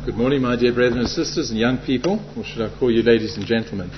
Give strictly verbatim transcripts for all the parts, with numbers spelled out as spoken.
Good morning, my dear brethren and sisters and young people, or should I call you ladies and gentlemen?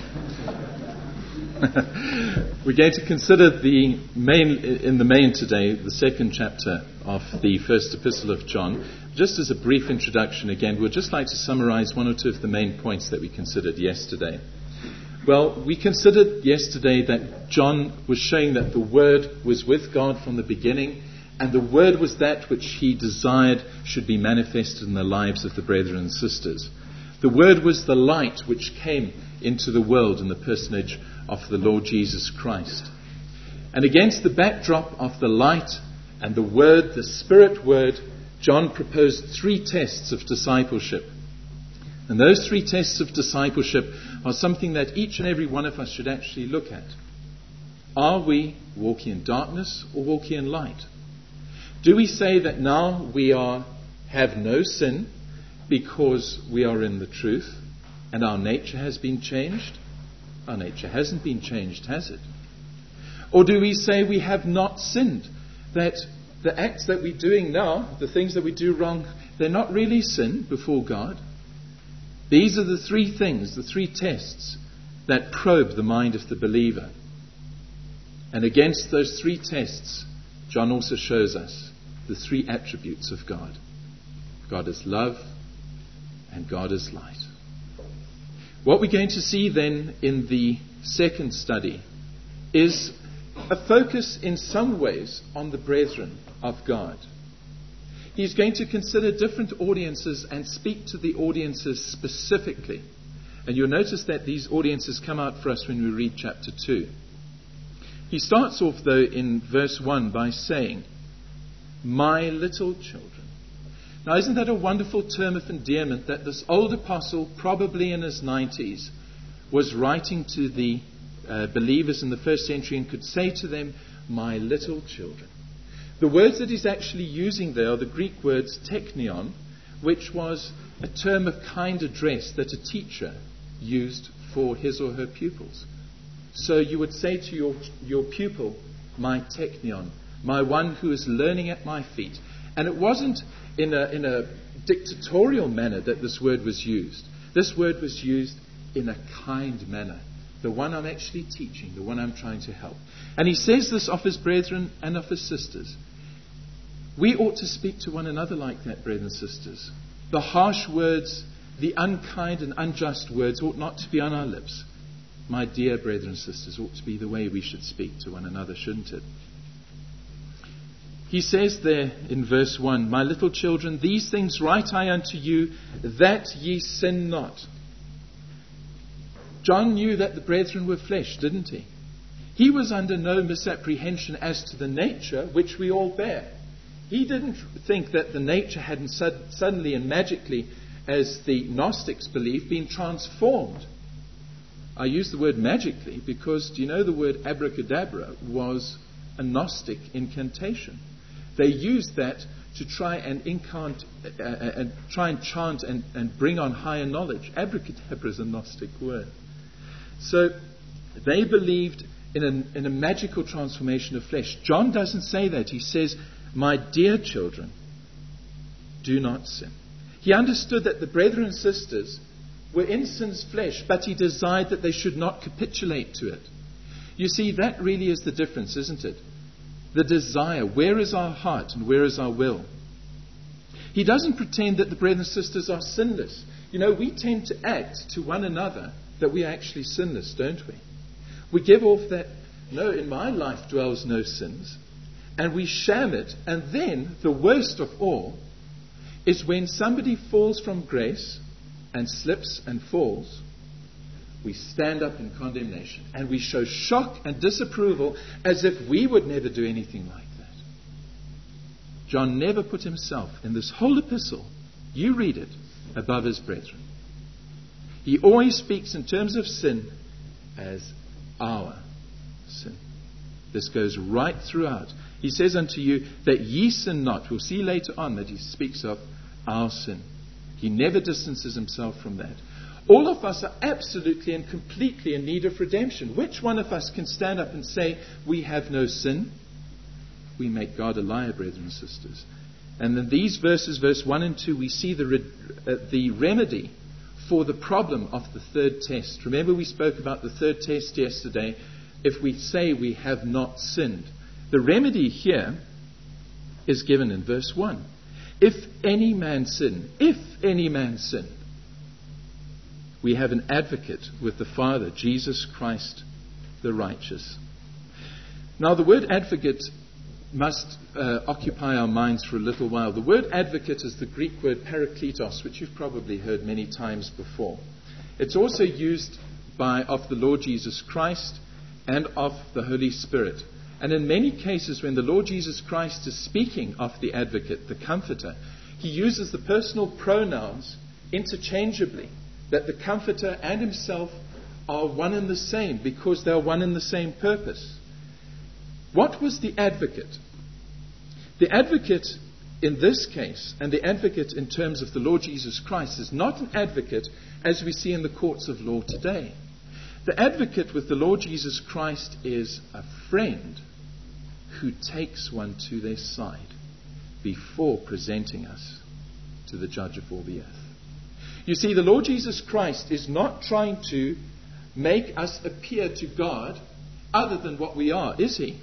We're going to consider the main, in the main today, the second chapter of the first epistle of John. Just as a brief introduction again, we'd just like to summarize one or two of the main points that we considered yesterday. Well, we considered yesterday that John was showing that the Word was with God from the beginning, and the Word was that which he desired should be manifested in the lives of the brethren and sisters. The Word was the light which came into the world in the personage of the Lord Jesus Christ. And against the backdrop of the light and the Word, the Spirit Word, John proposed three tests of discipleship. And those three tests of discipleship are something that each and every one of us should actually look at. Are we walking in darkness or walking in light? Do we say that now we are have no sin because we are in the truth and our nature has been changed? Our nature hasn't been changed, has it? Or do we say we have not sinned? That the acts that we're doing now, the things that we do wrong, they're not really sin before God? These are the three things, the three tests that probe the mind of the believer. And against those three tests, John also shows us the three attributes of God. God is love and God is light. What we're going to see then in the second study is a focus in some ways on the brethren of God. He's going to consider different audiences and speak to the audiences specifically. And you'll notice that these audiences come out for us when we read chapter two. He starts off, though, in verse one by saying, "My little children." Now, isn't that a wonderful term of endearment that this old apostle, probably in his nineties, was writing to the uh, believers in the first century and could say to them, "My little children." The words that he's actually using there are the Greek words teknion, which was a term of kind address that a teacher used for his or her pupils. So you would say to your, your pupil, "My teknion," my one who is learning at my feet. And it wasn't in a, in a dictatorial manner that this word was used. This word was used in a kind manner. The one I'm actually teaching, the one I'm trying to help. And he says this of his brethren and of his sisters. We ought to speak to one another like that, brethren and sisters. The harsh words, the unkind and unjust words ought not to be on our lips. My dear brethren and sisters, ought to be the way we should speak to one another, shouldn't it? He says there in verse one, "My little children, these things write I unto you, that ye sin not." John knew that the brethren were flesh, didn't he? He was under no misapprehension as to the nature which we all bear. He didn't think that the nature hadn't sud- suddenly and magically, as the Gnostics believed, been transformed. I use the word magically because, do you know, the word abracadabra was a Gnostic incantation. They used that to try and incant, uh, and try and chant and, and bring on higher knowledge. Abracadabra is a Gnostic word. So they believed in a, in a magical transformation of flesh. John doesn't say that. He says, "My dear children, do not sin." He understood that the brethren and sisters were in sin's flesh, but he desired that they should not capitulate to it. You see, that really is the difference, isn't it? The desire. Where is our heart and where is our will? He doesn't pretend that the brethren and sisters are sinless. You know, we tend to act to one another that we are actually sinless, don't we? We give off that, "No, in my life dwells no sins." And we sham it. And then, the worst of all, is when somebody falls from grace and slips and falls, we stand up in condemnation and we show shock and disapproval as if we would never do anything like that. John never put himself in this whole epistle, you read it, above his brethren. He always speaks in terms of sin as our sin. This goes right throughout. He says unto you that ye sin not. We'll see later on that he speaks of our sin. He never distances himself from that. All of us are absolutely and completely in need of redemption. Which one of us can stand up and say we have no sin? We make God a liar, brethren and sisters. And in these verses, verse one and two, we see the, re- uh, the remedy for the problem of the third test. Remember, we spoke about the third test yesterday. If we say we have not sinned, the remedy here is given in verse one. If any man sin, if any man sin, we have an advocate with the Father, Jesus Christ the righteous. Now, the word advocate must uh, occupy our minds for a little while. The word advocate is the Greek word parakletos, which you've probably heard many times before. It's also used by of the Lord Jesus Christ and of the Holy Spirit. And in many cases, when the Lord Jesus Christ is speaking of the advocate, the comforter, he uses the personal pronouns interchangeably, that the comforter and himself are one and the same because they are one and the same purpose. What was the advocate? The advocate in this case, and the advocate in terms of the Lord Jesus Christ, is not an advocate as we see in the courts of law today. The advocate with the Lord Jesus Christ is a friend who takes one to their side before presenting us to the judge of all the earth. You see, the Lord Jesus Christ is not trying to make us appear to God other than what we are, is he?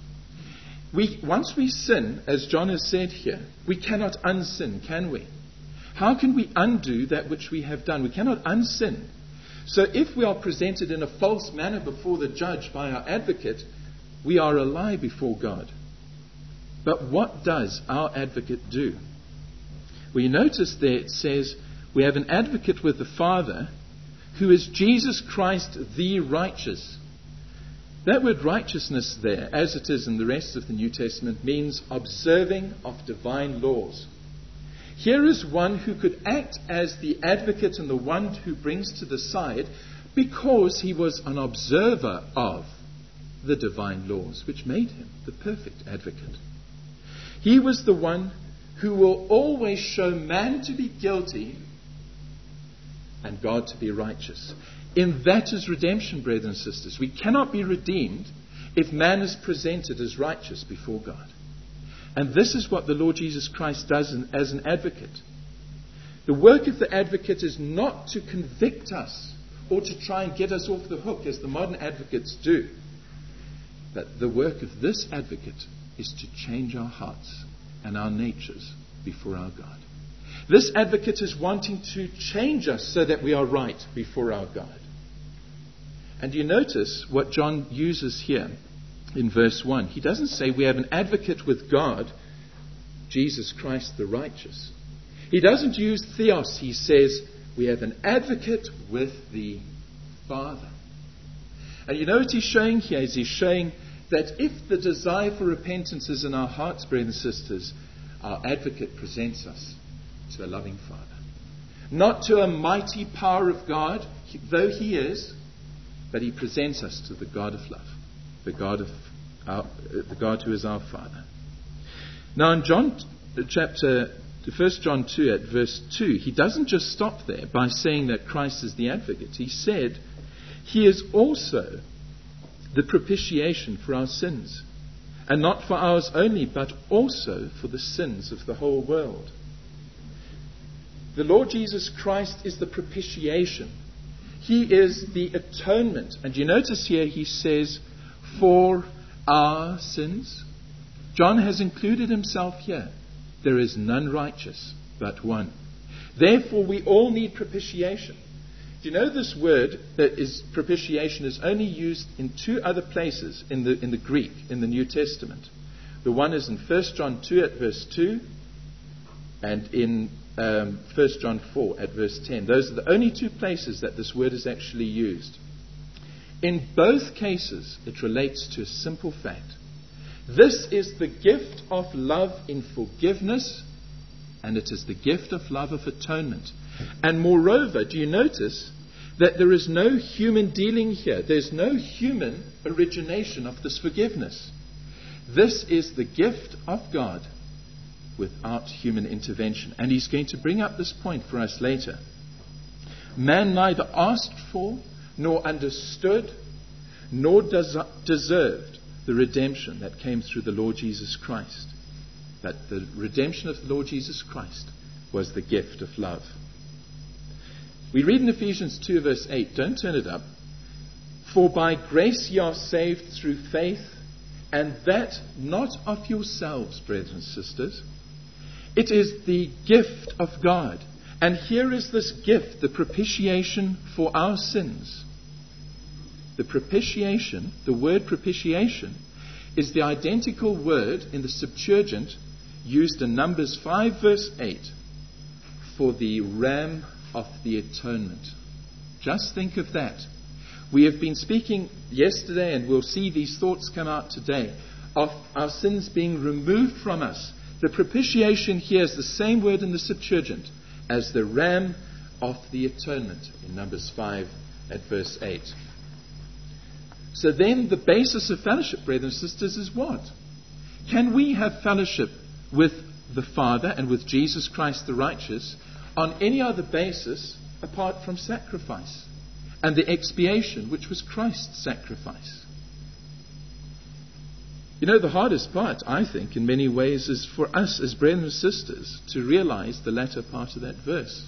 We, once we sin, as John has said here, we cannot unsin, can we? How can we undo that which we have done? We cannot unsin. So if we are presented in a false manner before the judge by our advocate, we are a lie before God. But what does our advocate do? Well, you notice there it says, we have an advocate with the Father who is Jesus Christ the righteous. That word righteousness there, as it is in the rest of the New Testament, means observing of divine laws. Here is one who could act as the advocate and the one who brings to the side because he was an observer of the divine laws, which made him the perfect advocate. He was the one who will always show man to be guilty and God to be righteous. In that is redemption, brethren and sisters. We cannot be redeemed if man is presented as righteous before God. And this is what the Lord Jesus Christ does in, as an advocate. The work of the advocate is not to convict us or to try and get us off the hook as the modern advocates do. But the work of this advocate is to change our hearts and our natures before our God. This advocate is wanting to change us so that we are right before our God. And you notice what John uses here in verse one. He doesn't say we have an advocate with God, Jesus Christ the righteous. He doesn't use theos. He says we have an advocate with the Father. And you know what he's showing here is he's showing that if the desire for repentance is in our hearts, brothers and sisters, our advocate presents us to a loving Father. Not to a mighty power of God, though he is, but he presents us to the God of love, the God of our, the God who is our Father. Now in John chapter, First John two at verse two, he doesn't just stop there by saying that Christ is the advocate. He said, he is also the propitiation for our sins, and not for ours only, but also for the sins of the whole world. The Lord Jesus Christ is the propitiation. He is the atonement. And you notice here he says, for our sins. John has included himself here. There is none righteous but one. Therefore we all need propitiation. Do you know this word that is propitiation is only used in two other places in the, in the Greek, in the New Testament. The one is in First John two at verse two and in um, First John four at verse ten. Those are the only two places that this word is actually used. In both cases, it relates to a simple fact. This is the gift of love in forgiveness, and it is the gift of love of atonement. And moreover, do you notice that there is no human dealing here? There's no human origination of this forgiveness. This is the gift of God without human intervention. And he's going to bring up this point for us later. Man neither asked for, nor understood, nor des- deserved the redemption that came through the Lord Jesus Christ. that the redemption of the Lord Jesus Christ was the gift of love. We read in Ephesians two verse eight, don't turn it up. For by grace ye are saved through faith, and that not of yourselves, brothers and sisters. It is the gift of God. And here is this gift, the propitiation for our sins. The propitiation, the word propitiation, is the identical word in the Septuagint used in Numbers five verse eight for the ram of the atonement. Just think of that. We have been speaking yesterday, and we'll see these thoughts come out today, of our sins being removed from us. The propitiation here is the same word in the Septuagint as the ram of the atonement in Numbers five at verse eight. So then the basis of fellowship, brothers and sisters, is what? Can we have fellowship with the Father and with Jesus Christ the righteous on any other basis apart from sacrifice and the expiation, which was Christ's sacrifice? You know, the hardest part, I think, in many ways, is for us as brothers and sisters to realize the latter part of that verse.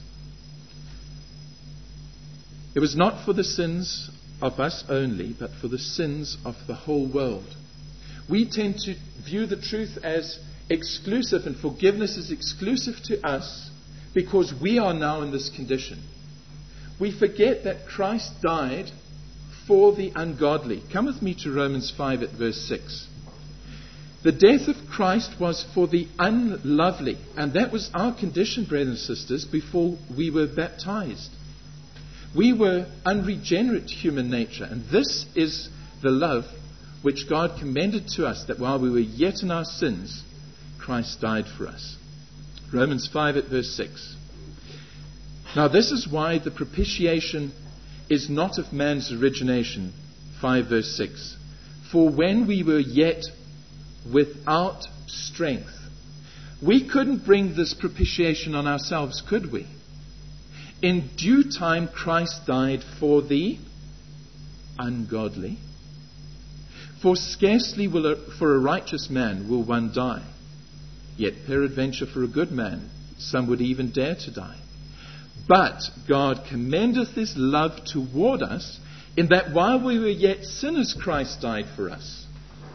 It was not for the sins of us only, but for the sins of the whole world. We tend to view the truth as exclusive, and forgiveness is exclusive to us because we are now in this condition. We forget that Christ died for the ungodly. Come with me to Romans five at verse six. The death of Christ was for the unlovely, and that was our condition, brothers and sisters, before we were baptized. We were unregenerate human nature, and this is the love which God commended to us, that while we were yet in our sins, Christ died for us. Romans five at verse six. Now this is why the propitiation is not of man's origination. five verse six. For when we were yet without strength, we couldn't bring this propitiation on ourselves, could we? In due time Christ died for the ungodly. For scarcely will a, for a righteous man will one die, yet peradventure for a good man some would even dare to die. But God commendeth his love toward us, in that while we were yet sinners Christ died for us.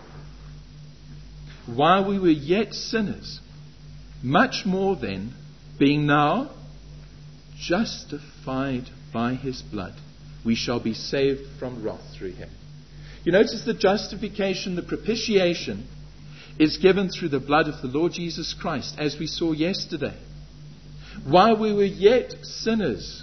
While we were yet sinners, much more then, being now justified by his blood, we shall be saved from wrath through him. You notice the justification, the propitiation, is given through the blood of the Lord Jesus Christ, as we saw yesterday. While we were yet sinners,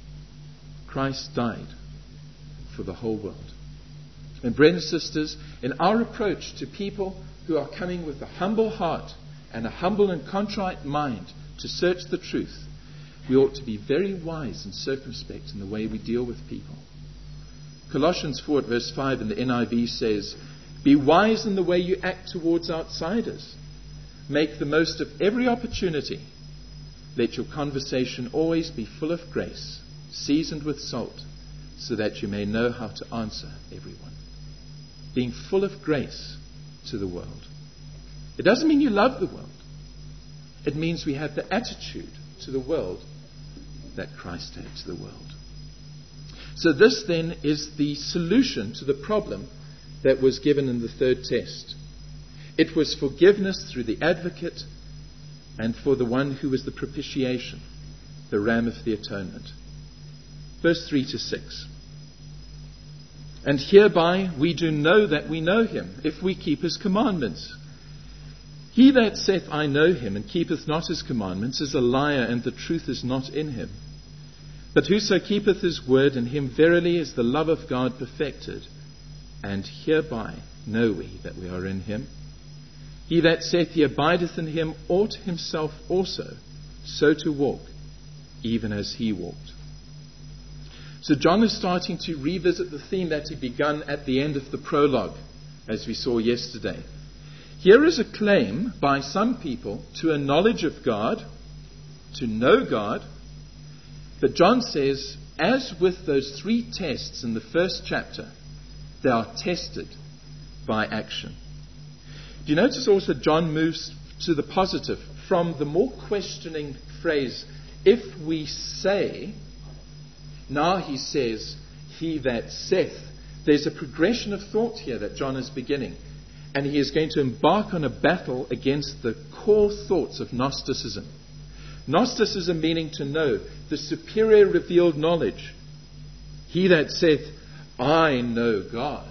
Christ died for the whole world. And brothers and sisters, in our approach to people who are coming with a humble heart and a humble and contrite mind to search the truth, we ought to be very wise and circumspect in the way we deal with people. Colossians four verse five in the N I V says, "Be wise in the way you act towards outsiders. Make the most of every opportunity. Let your conversation always be full of grace, seasoned with salt, so that you may know how to answer everyone." Being full of grace to the world. It doesn't mean you love the world. It means we have the attitude to the world that Christ had to the world. So this then is the solution to the problem that was given in the third test. It was forgiveness through the advocate and for the one who was the propitiation, the ram of the atonement. Verse three to six. "And hereby we do know that we know him, if we keep his commandments. He that saith, I know him, and keepeth not his commandments, is a liar, and the truth is not in him. But whoso keepeth his word, in him verily is the love of God perfected. And hereby know we that we are in him. He that saith he abideth in him ought himself also so to walk, even as he walked." So John is starting to revisit the theme that he began at the end of the prologue, as we saw yesterday. Here is a claim by some people to a knowledge of God, to know God. But John says, as with those three tests in the first chapter, they are tested by action. Do you notice also John moves to the positive, from the more questioning phrase, if we say, now he says, he that saith. There's a progression of thought here that John is beginning. And he is going to embark on a battle against the core thoughts of Gnosticism. Gnosticism meaning to know, the superior revealed knowledge. He that saith, I know God,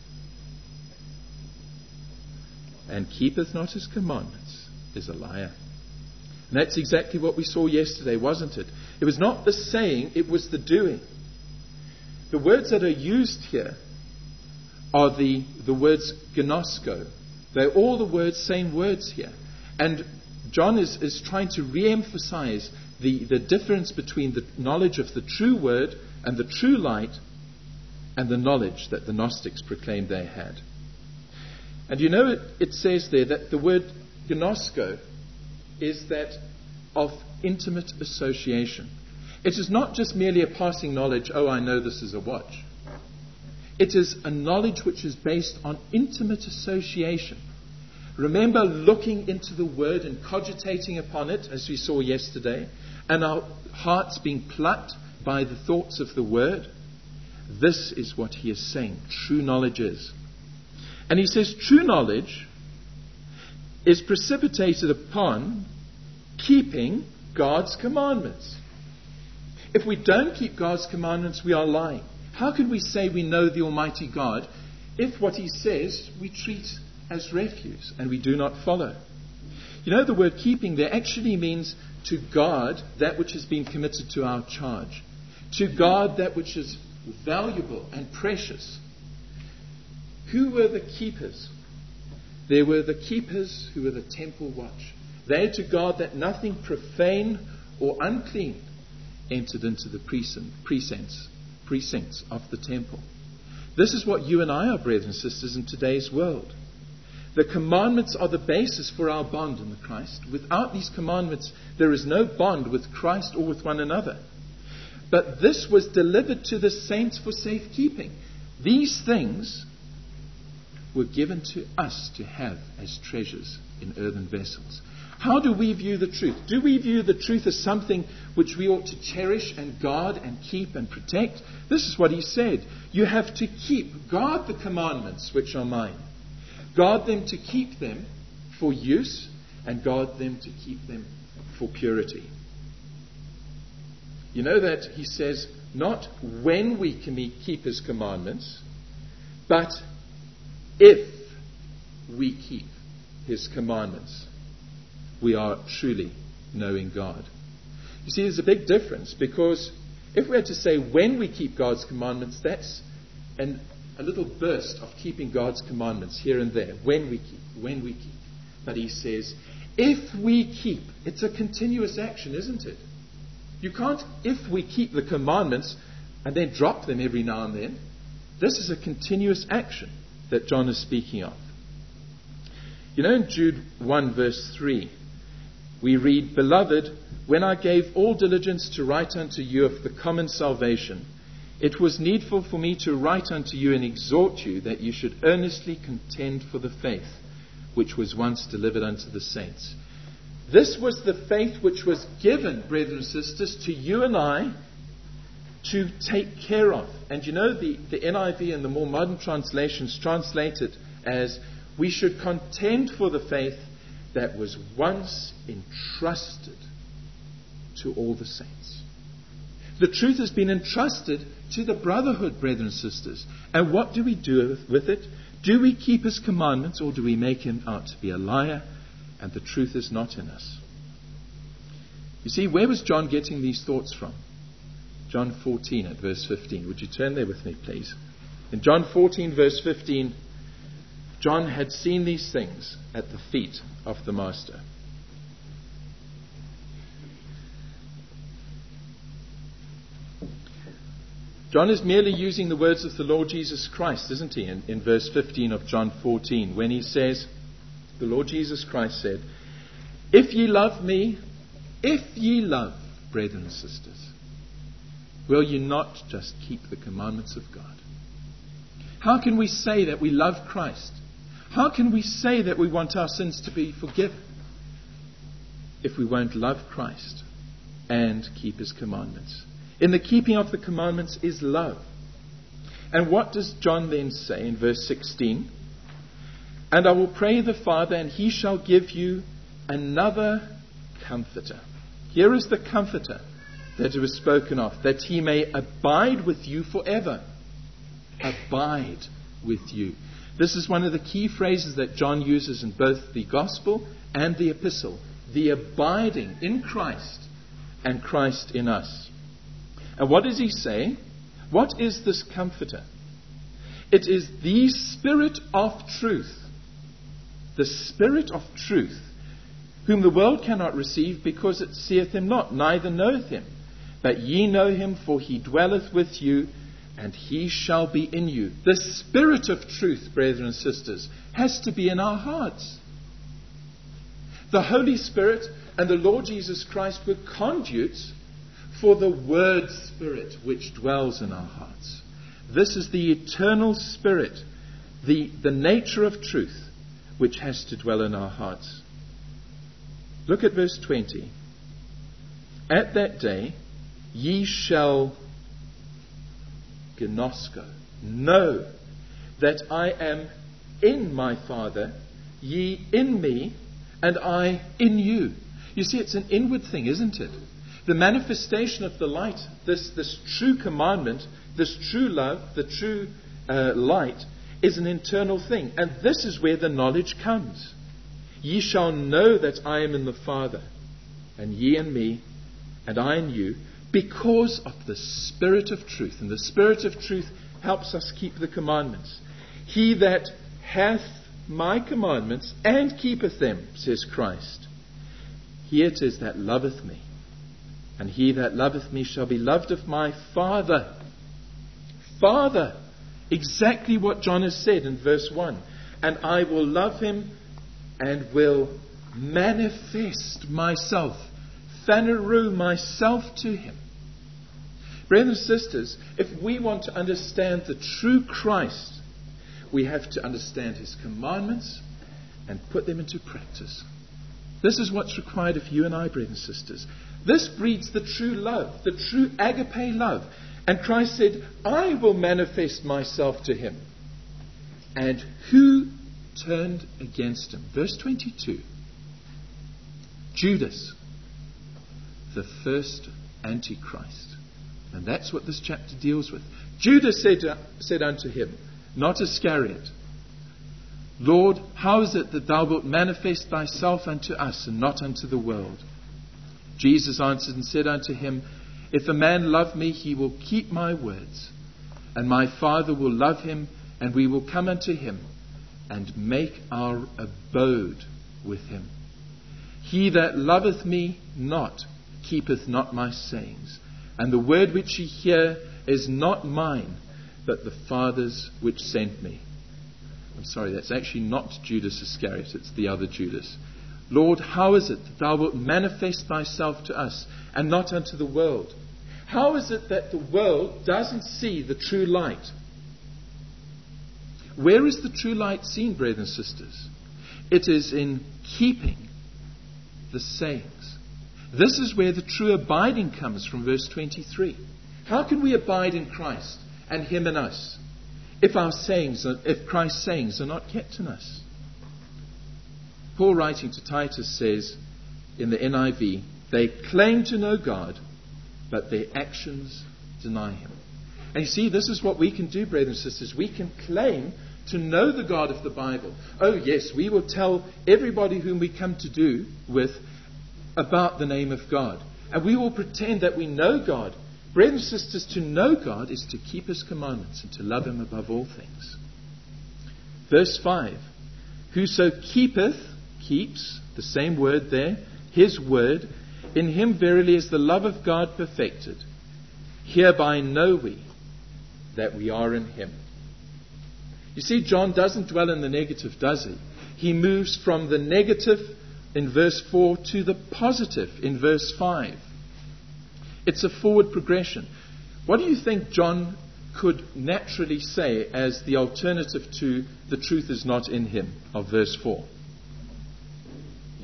and keepeth not his commandments, is a liar. And that's exactly what we saw yesterday, wasn't it? It was not the saying, it was the doing. The words that are used here are the, the words gnosko. They're all the words, same words here. And John is, is trying to re-emphasize the, the difference between the knowledge of the true word and the true light and the knowledge that the Gnostics proclaimed they had. And you know, it, it says there that the word gnosko is that of intimate association. It is not just merely a passing knowledge, oh, I know this is a watch. It is a knowledge which is based on intimate association. Remember looking into the Word and cogitating upon it, as we saw yesterday, and our hearts being plucked by the thoughts of the Word. This is what he is saying true knowledge is. And he says true knowledge is precipitated upon keeping God's commandments. If we don't keep God's commandments, we are lying. How can we say we know the Almighty God if what he says we treat as refuse and we do not follow? You know, the word keeping there actually means to guard that which has been committed to our charge, to guard that which is valuable and precious. Who were the keepers? There were the keepers who were the temple watch. They to guard that nothing profane or unclean entered into the precincts, precincts of the temple. This is what you and I are, brothers and sisters, in today's world. The commandments are the basis for our bond in Christ. Without these commandments, there is no bond with Christ or with one another. But this was delivered to the saints for safekeeping. These things were given to us to have as treasures in earthen vessels. How do we view the truth? Do we view the truth as something which we ought to cherish and guard and keep and protect? This is what he said. You have to keep, guard the commandments which are mine. Guard them to keep them for use and guard them to keep them for purity. You know that he says, not when we can keep his commandments, but if we keep his commandments, we are truly knowing God. You see, there's a big difference, because if we had to say when we keep God's commandments, that's an, a little burst of keeping God's commandments here and there. When we keep, when we keep. But he says, if we keep, it's a continuous action, isn't it? You can't, if we keep the commandments and then drop them every now and then. This is a continuous action that John is speaking of. You know, in Jude one verse three, we read, Beloved, when I gave all diligence to write unto you of the common salvation, it was needful for me to write unto you and exhort you that you should earnestly contend for the faith which was once delivered unto the saints. This was the faith which was given, brethren and sisters, to you and I to take care of. And you know, the, the N I V and the more modern translations translate it as, we should contend for the faith that was once entrusted to all the saints. The truth has been entrusted to the brotherhood, brethren and sisters. And what do we do with it? Do we keep his commandments, or do we make him out to be a liar and the truth is not in us? You see, where was John getting these thoughts from? John fourteen at verse fifteen. Would you turn there with me, please? In John fourteen verse fifteen, John had seen these things at the feet of the Master. John is merely using the words of the Lord Jesus Christ, isn't he, in, in verse fifteen of John fourteen, when he says, the Lord Jesus Christ said, If ye love me, if ye love, brethren and sisters, will you not just keep the commandments of God? How can we say that we love Christ? How can we say that we want our sins to be forgiven if we won't love Christ and keep his commandments. In the keeping of the commandments is love. And what does John then say in verse sixteen? And I will pray the Father, and he shall give you another Comforter. Here is the Comforter that it was spoken of, that he may abide with you forever. Abide with you. This is one of the key phrases that John uses in both the Gospel and the Epistle. The abiding in Christ and Christ in us. And what does he say? What is this Comforter? It is the Spirit of truth. The Spirit of truth, whom the world cannot receive, because it seeth him not, neither knoweth him. But ye know him, for he dwelleth with you, and he shall be in you. The Spirit of truth, brethren and sisters, has to be in our hearts. The Holy Spirit and the Lord Jesus Christ were conduits for the Word Spirit which dwells in our hearts. This is the eternal Spirit, the, the nature of truth, which has to dwell in our hearts. Look at verse twenty. At that day ye shall gnosko, know that I am in my Father, ye in me, and I in you. You see, it's an inward thing, isn't it? The manifestation of the light, this, this true commandment, this true love, the true uh, light, is an internal thing. And this is where the knowledge comes. Ye shall know that I am in the Father, and ye in me, and I in you, because of the Spirit of truth. And the Spirit of truth helps us keep the commandments. He that hath my commandments and keepeth them, says Christ, he it is that loveth me. And he that loveth me shall be loved of my Father. Father. Exactly what John has said in verse one. And I will love him and will manifest myself, phaneru myself to him. Brothers and sisters, if we want to understand the true Christ, we have to understand his commandments and put them into practice. This is what's required of you and I, brothers and sisters. This breeds the true love, the true agape love. And Christ said, I will manifest myself to him. And who turned against him? Verse twenty-two. Judas, the first Antichrist. And that's what this chapter deals with. Judas said, uh, said unto him, not Iscariot, Lord, how is it that thou wilt manifest thyself unto us and not unto the world? Jesus answered and said unto him, if a man love me, he will keep my words, and my Father will love him, and we will come unto him, and make our abode with him. He that loveth me not, keepeth not my sayings, and the word which ye hear is not mine, but the Father's which sent me. I'm sorry, that's actually not Judas Iscariot, it's the other Judas. Lord, how is it that thou wilt manifest thyself to us and not unto the world? How is it that the world doesn't see the true light? Where is the true light seen, brothers and sisters? It is in keeping the sayings. This is where the true abiding comes from, verse twenty-three. How can we abide in Christ and him in us if our sayings, are, if Christ's sayings are not kept in us? Paul, writing to Titus, says in the N I V, they claim to know God, but their actions deny him. And you see, this is what we can do, brothers and sisters. We can claim to know the God of the Bible. Oh yes, we will tell everybody whom we come to do with about the name of God. And we will pretend that we know God. Brothers and sisters, to know God is to keep his commandments and to love him above all things. Verse five, whoso keepeth, keeps, the same word there, his word, in him verily is the love of God perfected. Hereby know we that we are in him. You see, John doesn't dwell in the negative, does he? He moves from the negative in verse four to the positive in verse five. It's a forward progression. What do you think John could naturally say as the alternative to the truth is not in him of verse four?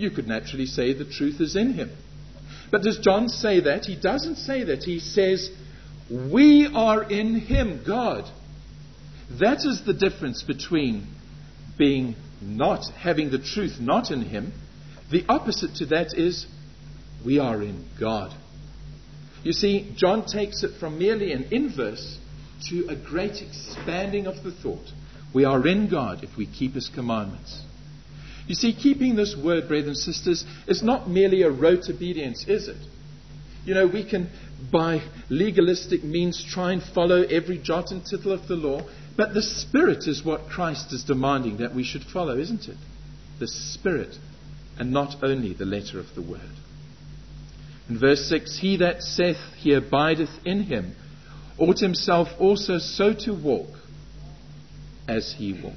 you could naturally say the truth is in him. But does John say that? He doesn't say that. He says, we are in him, God. That is the difference between being not, having the truth not in him. The opposite to that is, we are in God. You see, John takes it from merely an inverse to a great expanding of the thought. We are in God if we keep his commandments. You see, keeping this word, brothers and sisters, is not merely a rote obedience, is it? You know, we can, by legalistic means, try and follow every jot and tittle of the law, but the Spirit is what Christ is demanding that we should follow, isn't it? The Spirit, and not only the letter of the word. In verse six, he that saith he abideth in him ought himself also so to walk as he walked.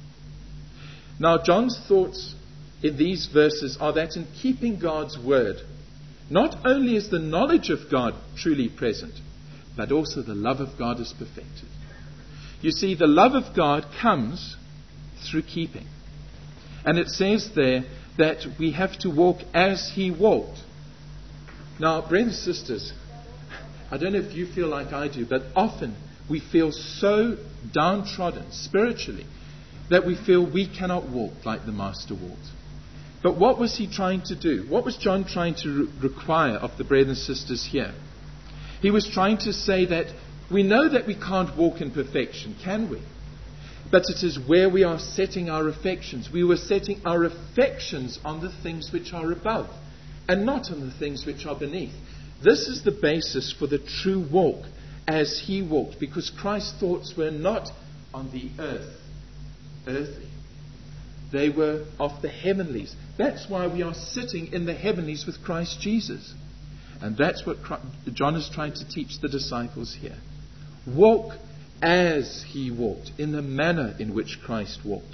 Now, John's thoughts in these verses are that in keeping God's word, not only is the knowledge of God truly present, but also the love of God is perfected. You see, the love of God comes through keeping. And it says there that we have to walk as he walked. Now, brothers and sisters, I don't know if you feel like I do, but often we feel so downtrodden spiritually that we feel we cannot walk like the Master walked. But what was he trying to do? What was John trying to re- require of the brothers and sisters here? He was trying to say that we know that we can't walk in perfection, can we? But it is where we are setting our affections. We were setting our affections on the things which are above and not on the things which are beneath. This is the basis for the true walk as he walked, because Christ's thoughts were not on the earth, earthly. They were of the heavenlies. That's why we are sitting in the heavenlies with Christ Jesus. And that's what Christ, John is trying to teach the disciples here. Walk as he walked, in the manner in which Christ walked.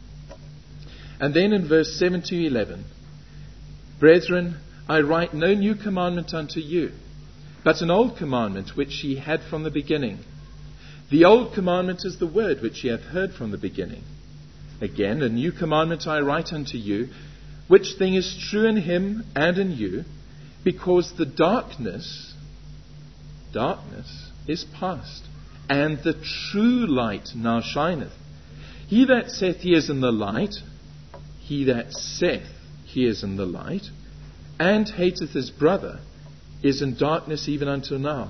And then in verse seven to eleven, brethren, I write no new commandment unto you, but an old commandment which ye had from the beginning. The old commandment is the word which ye have heard from the beginning. Again, a new commandment I write unto you, which thing is true in him and in you, because the darkness, darkness is past, and the true light now shineth. He that saith he is in the light, he that saith he is in the light, and hateth his brother, is in darkness even until now.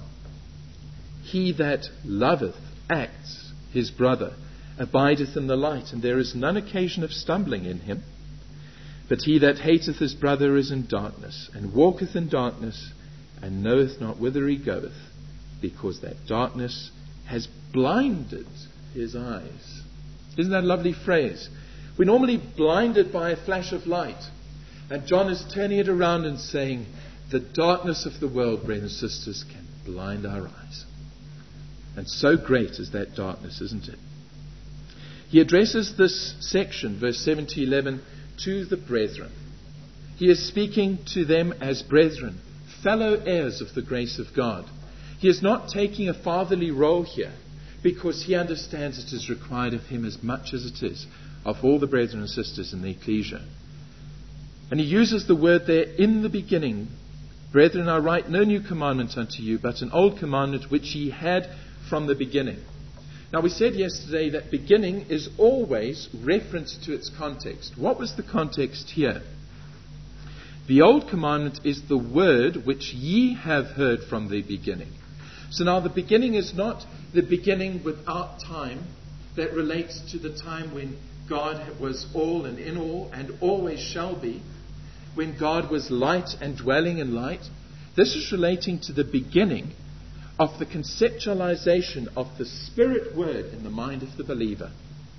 He that loveth acts his brother, abideth in the light, and there is none occasion of stumbling in him. But he that hateth his brother is in darkness, and walketh in darkness, and knoweth not whither he goeth, because that darkness has blinded his eyes. Isn't that a lovely phrase? We're normally blinded by a flash of light. And John is turning it around and saying, the darkness of the world, brothers and sisters, can blind our eyes. And so great is that darkness, isn't it? He addresses this section, verse seven to eleven, to the brethren. He is speaking to them as brethren, fellow heirs of the grace of God. He is not taking a fatherly role here, because he understands it is required of him as much as it is of all the brethren and sisters in the ecclesia. And he uses the word there, in the beginning. Brethren, I write no new commandment unto you, but an old commandment which ye had from the beginning. Now, we said yesterday that beginning is always reference to its context. What was the context here? The old commandment is the word which ye have heard from the beginning. So now the beginning is not the beginning without time that relates to the time when God was all and in all and always shall be, when God was light and dwelling in light. This is relating to the beginning of the conceptualization of the Spirit word in the mind of the believer.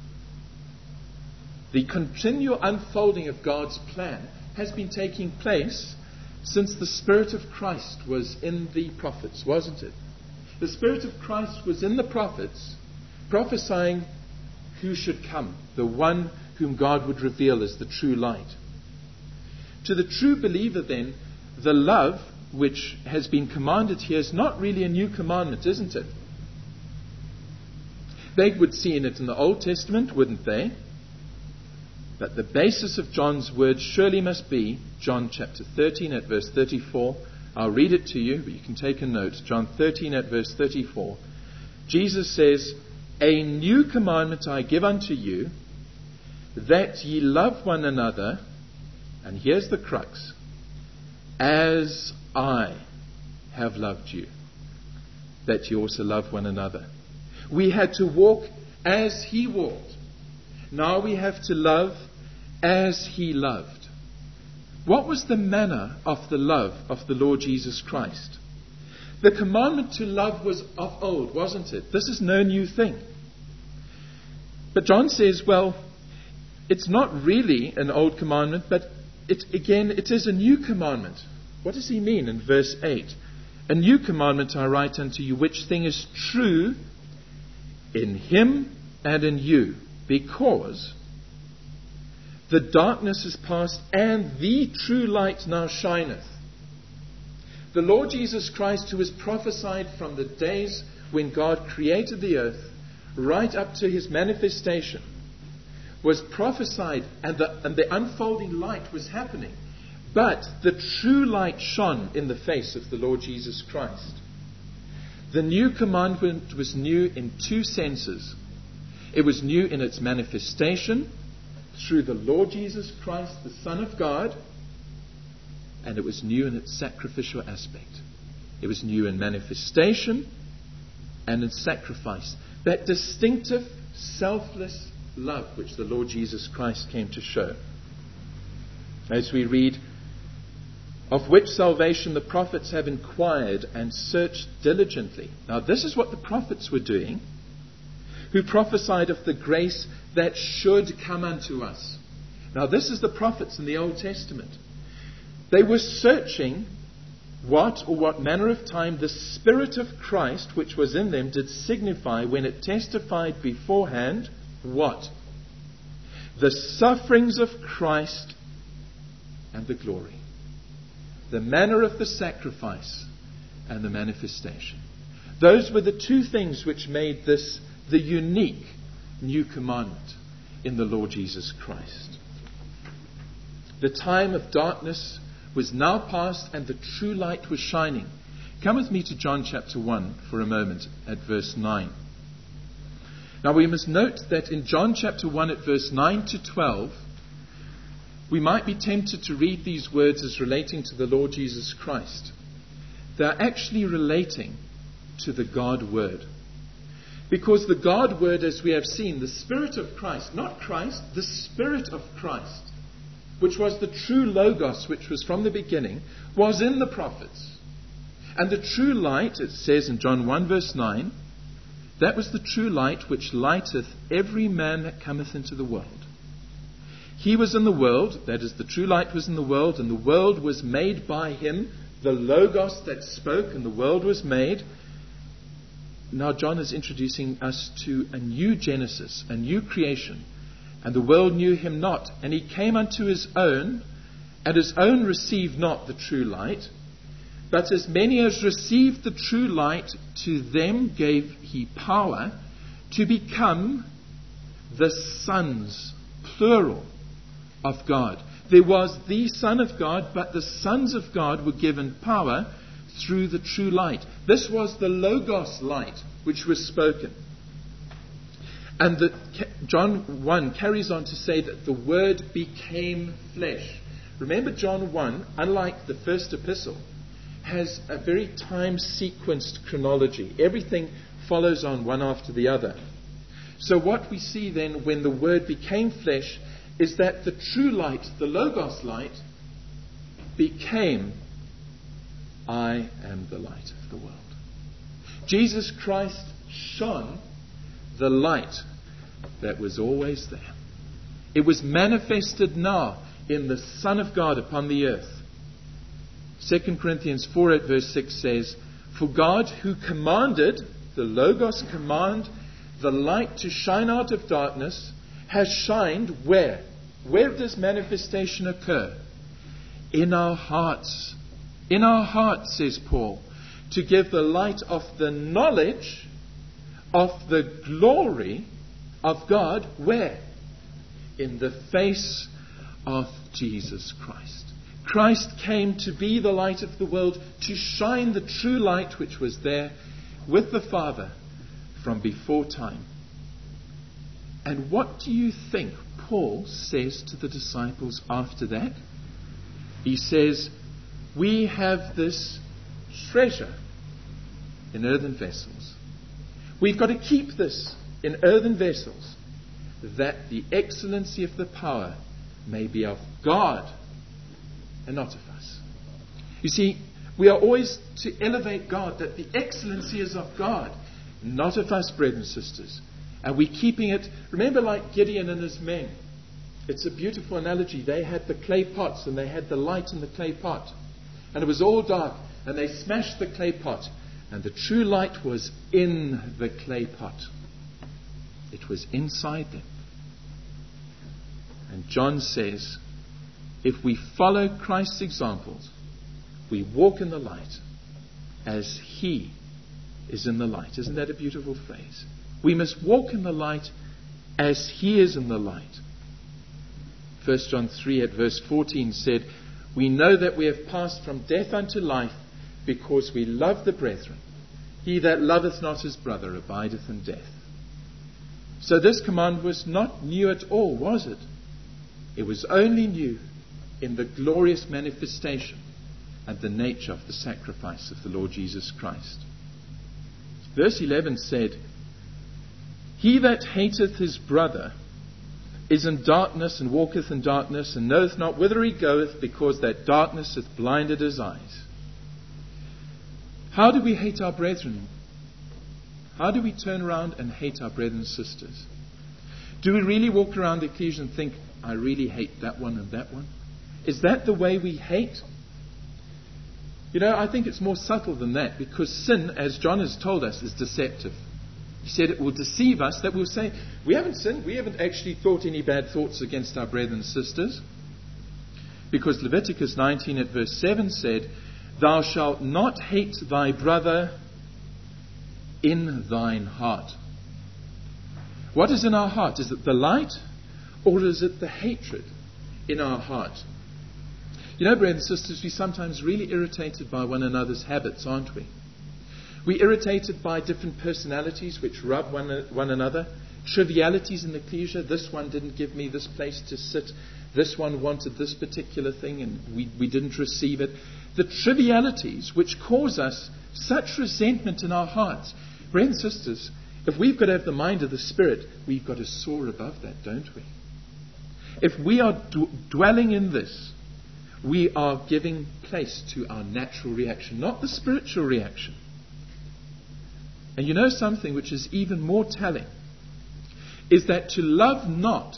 The continual unfolding of God's plan has been taking place since the Spirit of Christ was in the prophets, wasn't it? The Spirit of Christ was in the prophets, prophesying who should come, the one whom God would reveal as the true light. To the true believer, then, the love which has been commanded here is not really a new commandment, isn't it? They would see in it in the Old Testament, wouldn't they? But the basis of John's words surely must be John chapter thirteen at verse thirty-four. I'll read it to you, but you can take a note. John thirteen at verse thirty-four. Jesus says, "A new commandment I give unto you, that ye love one another," and here's the crux, "as I have loved you, that you also love one another." We had to walk as He walked. Now we have to love as He loved. What was the manner of the love of the Lord Jesus Christ? The commandment to love was of old, wasn't it? This is no new thing. But John says, well, it's not really an old commandment, but it, again, it is a new commandment. What does he mean in verse eight? "A new commandment I write unto you, which thing is true in Him and in you, because the darkness is past, and the true light now shineth." The Lord Jesus Christ, who was prophesied from the days when God created the earth, right up to His manifestation, was prophesied, and the, and the unfolding light was happening. But the true light shone in the face of the Lord Jesus Christ. The new commandment was new in two senses. It was new in its manifestation through the Lord Jesus Christ, the Son of God, and it was new in its sacrificial aspect. It was new in manifestation and in sacrifice. That distinctive, selfless love which the Lord Jesus Christ came to show. As we read, "Of which salvation the prophets have inquired and searched diligently." Now this is what the prophets were doing, who prophesied of the grace that should come unto us. Now this is the prophets in the Old Testament. They were searching what or what manner of time the Spirit of Christ which was in them did signify when it testified beforehand what? The sufferings of Christ and the glory. The manner of the sacrifice and the manifestation. Those were the two things which made this the unique new commandment in the Lord Jesus Christ. The time of darkness was now past, and the true light was shining. Come with me to John chapter one for a moment at verse nine. Now we must note that in John chapter one at verse nine to twelve, we might be tempted to read these words as relating to the Lord Jesus Christ. They are actually relating to the God Word. Because the God Word, as we have seen, the Spirit of Christ, not Christ, the Spirit of Christ, which was the true Logos, which was from the beginning, was in the prophets. And the true light, it says in John one verse nine, that was the true light which lighteth every man that cometh into the world. He was in the world, that is, the true light was in the world, and the world was made by Him, the Logos that spoke, and the world was made. Now John is introducing us to a new Genesis, a new creation. And the world knew Him not. And He came unto His own, and His own received not the true light. But as many as received the true light, to them gave He power to become the sons, plural, of God. There was the Son of God, but the sons of God were given power through the true light. This was the Logos light which was spoken. And the, John one carries on to say that the Word became flesh. Remember, John one, unlike the first epistle, has a very time-sequenced chronology. Everything follows on one after the other. So what we see then when the Word became flesh is that the true light, the Logos light, became, "I am the light of the world." Jesus Christ shone the light that was always there. It was manifested now in the Son of God upon the earth. Second Corinthians four at verse six says, "For God who commanded," the Logos command, "the light to shine out of darkness, has shined" where? Where does manifestation occur? In our hearts. In our hearts, says Paul, to give the light of the knowledge of the glory of God, where? in the face of Jesus Christ. Christ came to be the light of the world, to shine the true light which was there with the Father from before time. And what do you think Paul says to the disciples after that? He says, we have this treasure in earthen vessels. We've got to keep this in earthen vessels, that the excellency of the power may be of God and not of us. You see, we are always to elevate God, that the excellency is of God, not of us, brothers and sisters. And we're keeping it, remember, like Gideon and his men. It's a beautiful analogy. They had the clay pots and they had the light in the clay pot. And it was all dark. And they smashed the clay pot. And the true light was in the clay pot. It was inside them. And John says, if we follow Christ's examples, we walk in the light as He is in the light. Isn't that a beautiful phrase? We must walk in the light as He is in the light. First John three at verse fourteen said, we know that we have passed from death unto life because we love the brethren. He that loveth not his brother abideth in death. So this command was not new at all, was it? It was only new in the glorious manifestation and the nature of the sacrifice of the Lord Jesus Christ. Verse eleven said, he that hateth his brother is in darkness and walketh in darkness and knoweth not whither he goeth, because that darkness hath blinded his eyes. How do we hate our brethren? How do we turn around and hate our brothers and sisters? Do we really walk around the ecclesia and think, I really hate that one and that one? Is that the way we hate? You know, I think it's more subtle than that, because sin, as John has told us, is deceptive. He said it will deceive us, that we'll say, we haven't sinned, we haven't actually thought any bad thoughts against our brethren and sisters. Because Leviticus nineteen at verse seven said, thou shalt not hate thy brother in thine heart. What is in our heart? Is it the light, or is it the hatred in our heart? You know, brothers and sisters, we're sometimes really irritated by one another's habits, aren't we? We're irritated by different personalities which rub one, one another. Trivialities in the ecclesia. This one didn't give me this place to sit. This one wanted this particular thing and we, we didn't receive it. The trivialities which cause us such resentment in our hearts. Brothers and sisters, if we've got to have the mind of the Spirit, we've got to soar above that, don't we? If we are d- dwelling in this, we are giving place to our natural reaction, not the spiritual reaction. And you know something which is even more telling, is that to love not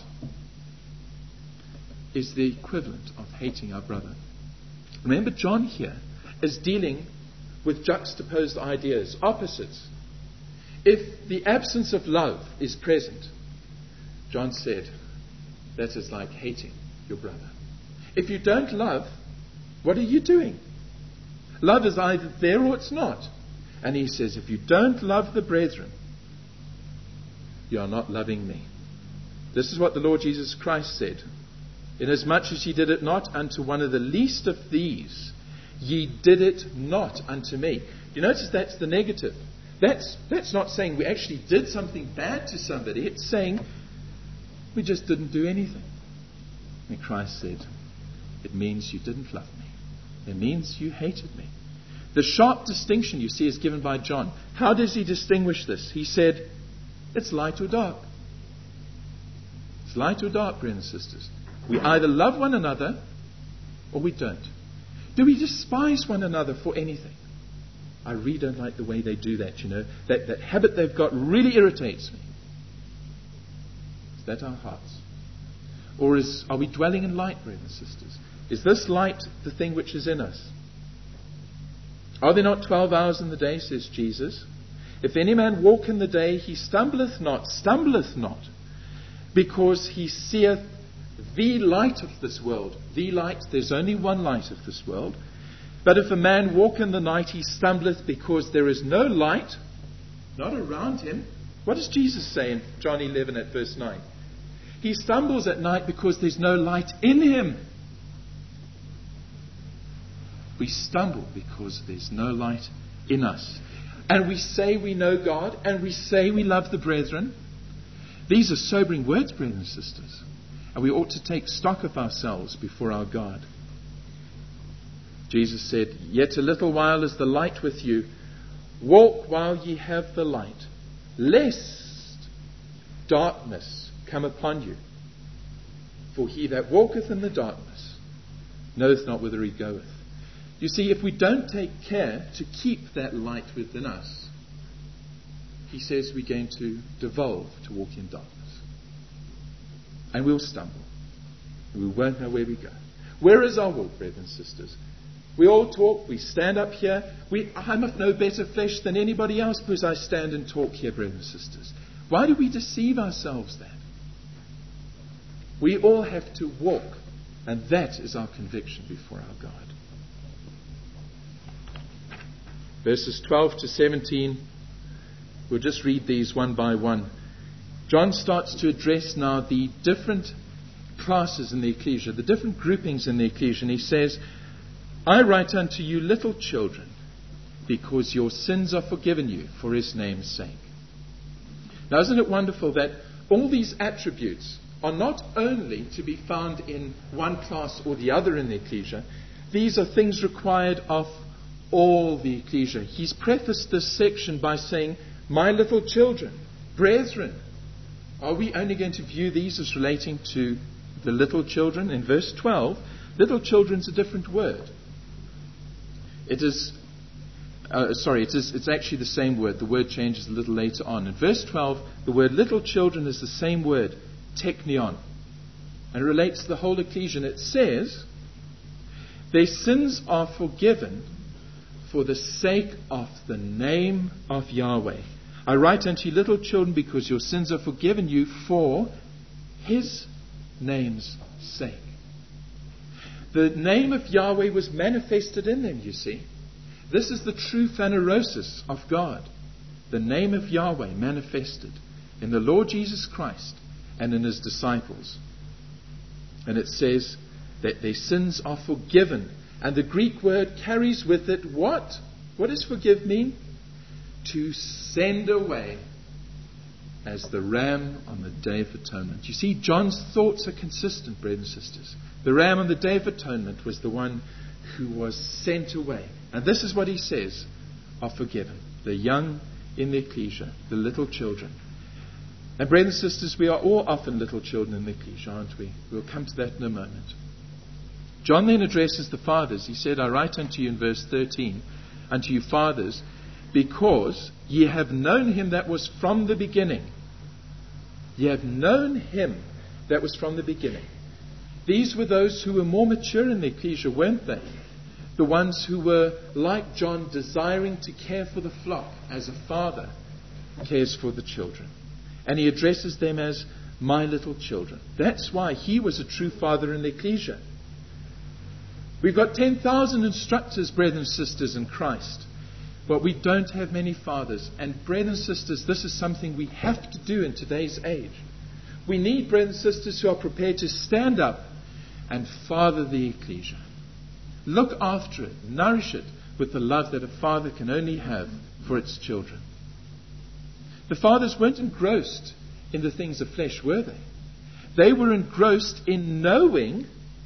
is the equivalent of hating our brother. Remember, John here is dealing with juxtaposed ideas, opposites. If the absence of love is present, John said, that is like hating your brother. If you don't love, what are you doing? Love is either there or it's not. And he says, if you don't love the brethren, you are not loving me. This is what the Lord Jesus Christ said. Inasmuch as ye did it not unto one of the least of these, ye did it not unto me. You notice that's the negative. That's, that's not saying we actually did something bad to somebody. It's saying we just didn't do anything. And Christ said, it means you didn't love me. It means you hated me. The sharp distinction, you see, is given by John. How does he distinguish this? He said, it's light or dark. It's light or dark, brothers and sisters. We either love one another or we don't. Do we despise one another for anything? I really don't like the way they do that, you know. That, that habit they've got really irritates me. Is that our hearts? Or is, are we dwelling in light, brothers and sisters? Is this light the thing which is in us? Are there not twelve hours in the day, says Jesus? If any man walk in the day, he stumbleth not, stumbleth not, because he seeth the light of this world. The light, there's only one light of this world. But if a man walk in the night, he stumbleth, because there is no light, not around him. What does Jesus say in John eleven at verse nine? He stumbles at night because there's no light in him. We stumble because there's no light in us. And we say we know God, and we say we love the brethren. These are sobering words, brothers and sisters. And we ought to take stock of ourselves before our God. Jesus said, "Yet a little while is the light with you. Walk while ye have the light, lest darkness come upon you. For he that walketh in the darkness knoweth not whither he goeth." You see, if we don't take care to keep that light within us, he says we're going to devolve to walk in darkness. And we'll stumble. And we won't know where we go. Where is our walk, brothers and sisters? We all talk, we stand up here. We, I'm of no better flesh than anybody else because I stand and talk here, brothers and sisters. Why do we deceive ourselves then? We all have to walk, and that is our conviction before our God. Verses twelve to seventeen, we'll just read these one by one. John starts to address now the different classes in the ecclesia, the different groupings in the ecclesia. And he says, "I write unto you, little children, because your sins are forgiven you for his name's sake." Now, isn't it wonderful that all these attributes are not only to be found in one class or the other in the ecclesia, these are things required of all the ecclesia. He's prefaced this section by saying, "My little children, brethren." Are we only going to view these as relating to the little children? In verse twelve, little children is a different word. It is, uh, sorry, it is, it's actually the same word. The word changes a little later on. In verse twelve, the word little children is the same word, teknion. And it relates to the whole ecclesia. And it says, "Their sins are forgiven for the sake of the name of Yahweh. I write unto you, little children, because your sins are forgiven you for his name's sake." The name of Yahweh was manifested in them, you see. This is the true phanerosis of God. The name of Yahweh manifested in the Lord Jesus Christ and in his disciples. And it says that their sins are forgiven. And the Greek word carries with it what? What does forgive mean? To send away as the ram on the Day of Atonement. You see, John's thoughts are consistent, brothers and sisters. The ram on the Day of Atonement was the one who was sent away. And this is what he says are forgiven. The young in the ecclesia, the little children. And brothers and sisters, we are all often little children in the ecclesia, aren't we? We'll come to that in a moment. John then addresses the fathers. He said, "I write unto you," in verse thirteen, "unto you fathers, because ye have known him that was from the beginning." Ye have known him that was from the beginning. These were those who were more mature in the ecclesia, weren't they? The ones who were, like John, desiring to care for the flock as a father cares for the children. And he addresses them as "my little children." That's why he was a true father in the ecclesia. We've got ten thousand instructors, brothers and sisters, in Christ. But we don't have many fathers. And brothers and sisters, this is something we have to do in today's age. We need brothers and sisters who are prepared to stand up and father the ecclesia. Look after it, nourish it with the love that a father can only have for its children. The fathers weren't engrossed in the things of flesh, were they? They were engrossed in knowing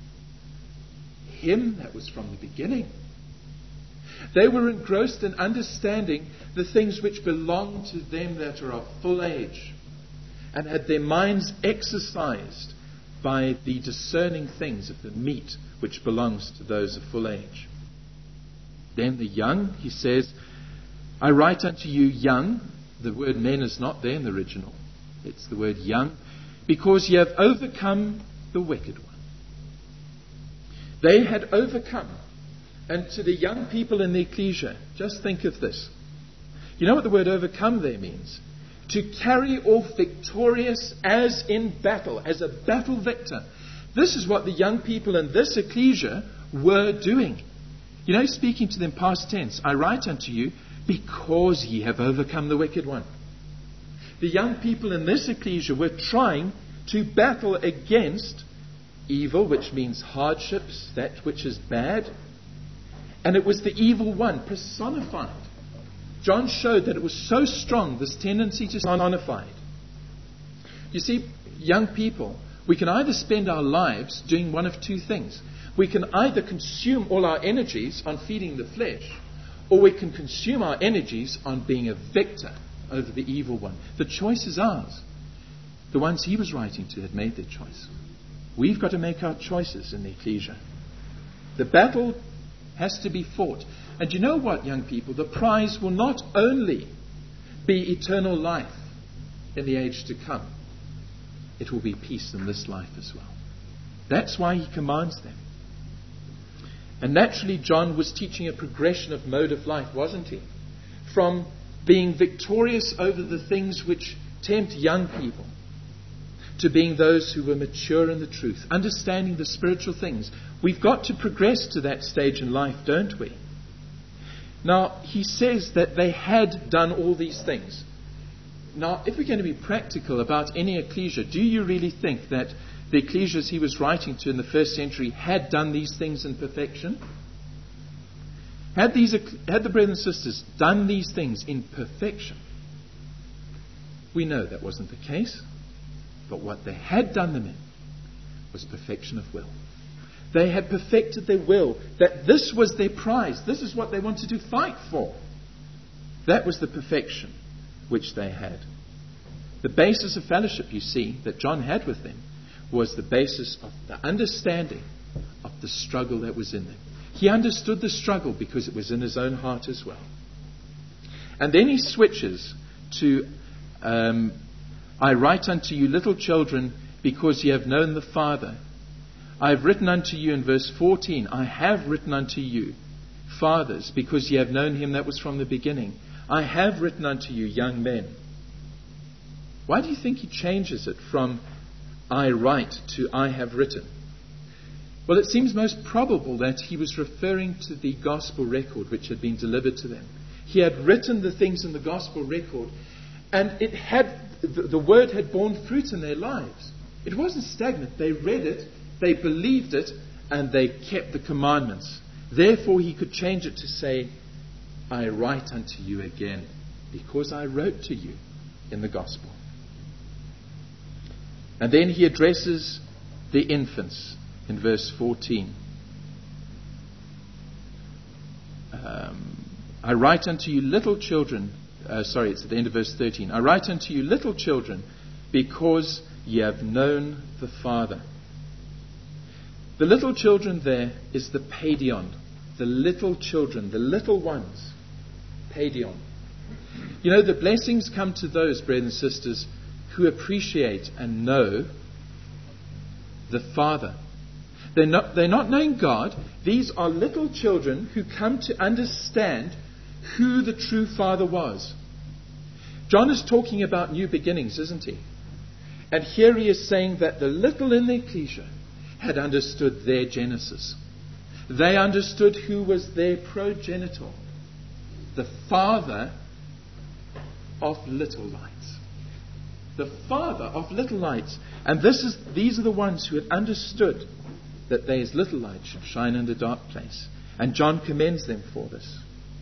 him that was from the beginning. They were engrossed in understanding the things which belong to them that are of full age, and had their minds exercised by the discerning things of the meat which belongs to those of full age. Then the young, he says, "I write unto you young." The word men is not there in the original. It's the word young. "Because ye have overcome the wicked one." They had overcome. And to the young people in the ecclesia, just think of this. You know what the word overcome there means? To carry off victorious as in battle, as a battle victor. This is what the young people in this ecclesia were doing. You know, speaking to them past tense, "I write unto you because ye have overcome the wicked one." The young people in this ecclesia were trying to battle against evil, which means hardships, that which is bad. And it was the evil one personified. John showed that it was so strong, this tendency to personified. You see, young people, we can either spend our lives doing one of two things. We can either consume all our energies on feeding the flesh, or we can consume our energies on being a victor over the evil one. The choice is ours. The ones he was writing to had made their choice. We've got to make our choices in the ecclesia. The battle has to be fought. And you know what, young people? The prize will not only be eternal life in the age to come. It will be peace in this life as well. That's why he commands them. And naturally, John was teaching a progression of mode of life, wasn't he? From being victorious over the things which tempt young people, to being those who were mature in the truth, understanding the spiritual things. We've got to progress to that stage in life, don't we? Now, he says that they had done all these things. Now, if we're going to be practical about any ecclesia, do you really think that the ecclesias he was writing to in the first century had done these things in perfection? Had, these, had the brothers and sisters done these things in perfection? We know that wasn't the case. But what they had done them in was perfection of will. They had perfected their will, that this was their prize. This is what they wanted to fight for. That was the perfection which they had. The basis of fellowship, you see, that John had with them was the basis of the understanding of the struggle that was in them. He understood the struggle because it was in his own heart as well. And then he switches to, um, I write unto you, little children, because ye have known the Father. I have written unto you in verse fourteen, I have written unto you, fathers, because ye have known him that was from the beginning. I have written unto you, young men. Why do you think he changes it from I write to I have written? Well, it seems most probable that he was referring to the gospel record which had been delivered to them. He had written the things in the gospel record, and it had the, the word had borne fruit in their lives. It wasn't stagnant. They read it, they believed it, and they kept the commandments. Therefore, he could change it to say, I write unto you again, because I wrote to you in the gospel. And then he addresses the infants in verse fourteen. Um, I write unto you little children, uh, sorry, it's at the end of verse thirteen. I write unto you little children, because ye have known the Father. The little children there is the paidion, the little children, the little ones. Paidion. You know, the blessings come to those, brothers and sisters, who appreciate and know the Father. They're not, they're not knowing God. These are little children who come to understand who the true Father was. John is talking about new beginnings, isn't he? And here he is saying that the little in the ecclesia had understood their genesis. They understood who was their progenitor, the father of little lights. The father of little lights. And this is these are the ones who had understood that they as little light should shine in the dark place. And John commends them for this.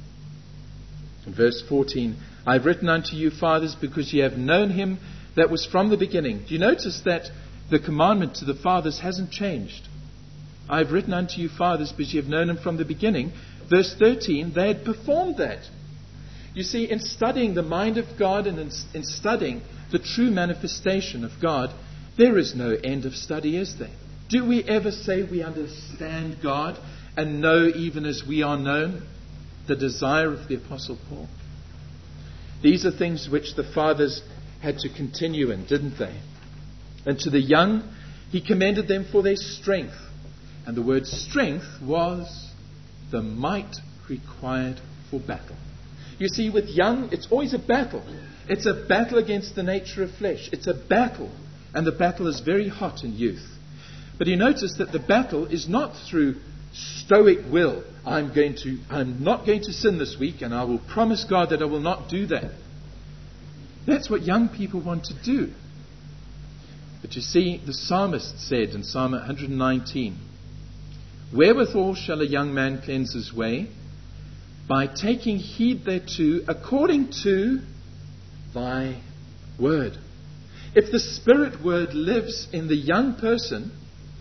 In verse fourteen, I have written unto you, fathers, because ye have known him that was from the beginning. Do you notice that the commandment to the fathers hasn't changed? I have written unto you, fathers, because ye have known him from the beginning. Verse thirteen, they had performed that. You see, in studying the mind of God and in, in studying the true manifestation of God, there is no end of study, is there? Do we ever say we understand God and know even as we are known? The desire of the Apostle Paul. These are things which the fathers had to continue in, didn't they? And to the young, he commended them for their strength. And the word strength was the might required for battle. You see, with young, it's always a battle. It's a battle against the nature of flesh. It's a battle. And the battle is very hot in youth. But you notice that the battle is not through stoic will. I'm going to, I'm not going to sin this week, and I will promise God that I will not do that. That's what young people want to do. But you see, the psalmist said in Psalm one nineteen, "Wherewithal shall a young man cleanse his way? By taking heed thereto, according to thy word." If the Spirit word lives in the young person,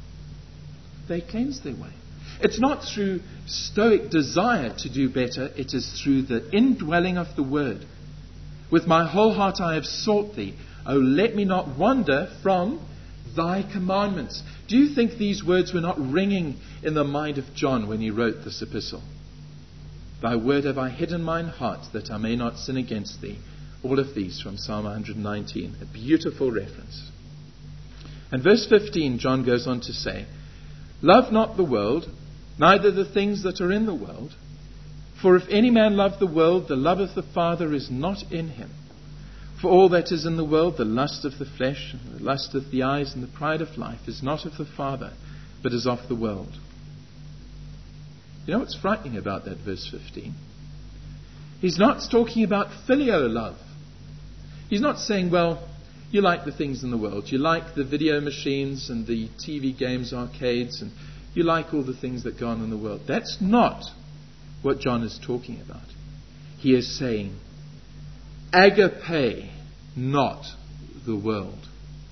they cleanse their way. It's not through stoic desire to do better, it is through the indwelling of the word. "With my whole heart I have sought thee. O let me not wander from thy commandments." Do you think these words were not ringing in the mind of John when he wrote this epistle? "Thy word have I hid in mine heart, that I may not sin against thee." All of these from Psalm one nineteen. A beautiful reference. And verse fifteen, John goes on to say, "Love not the world, neither the things that are in the world. For if any man love the world, the love of the Father is not in him. For all that is in the world, the lust of the flesh, and the lust of the eyes, and the pride of life, is not of the Father, but is of the world." You know what's frightening about that verse fifteen? He's not talking about filial love. He's not saying, well, you like the things in the world. You like the video machines and the T V games, arcades, and you like all the things that go on in the world. That's not what John is talking about. He is saying, agape, not the world.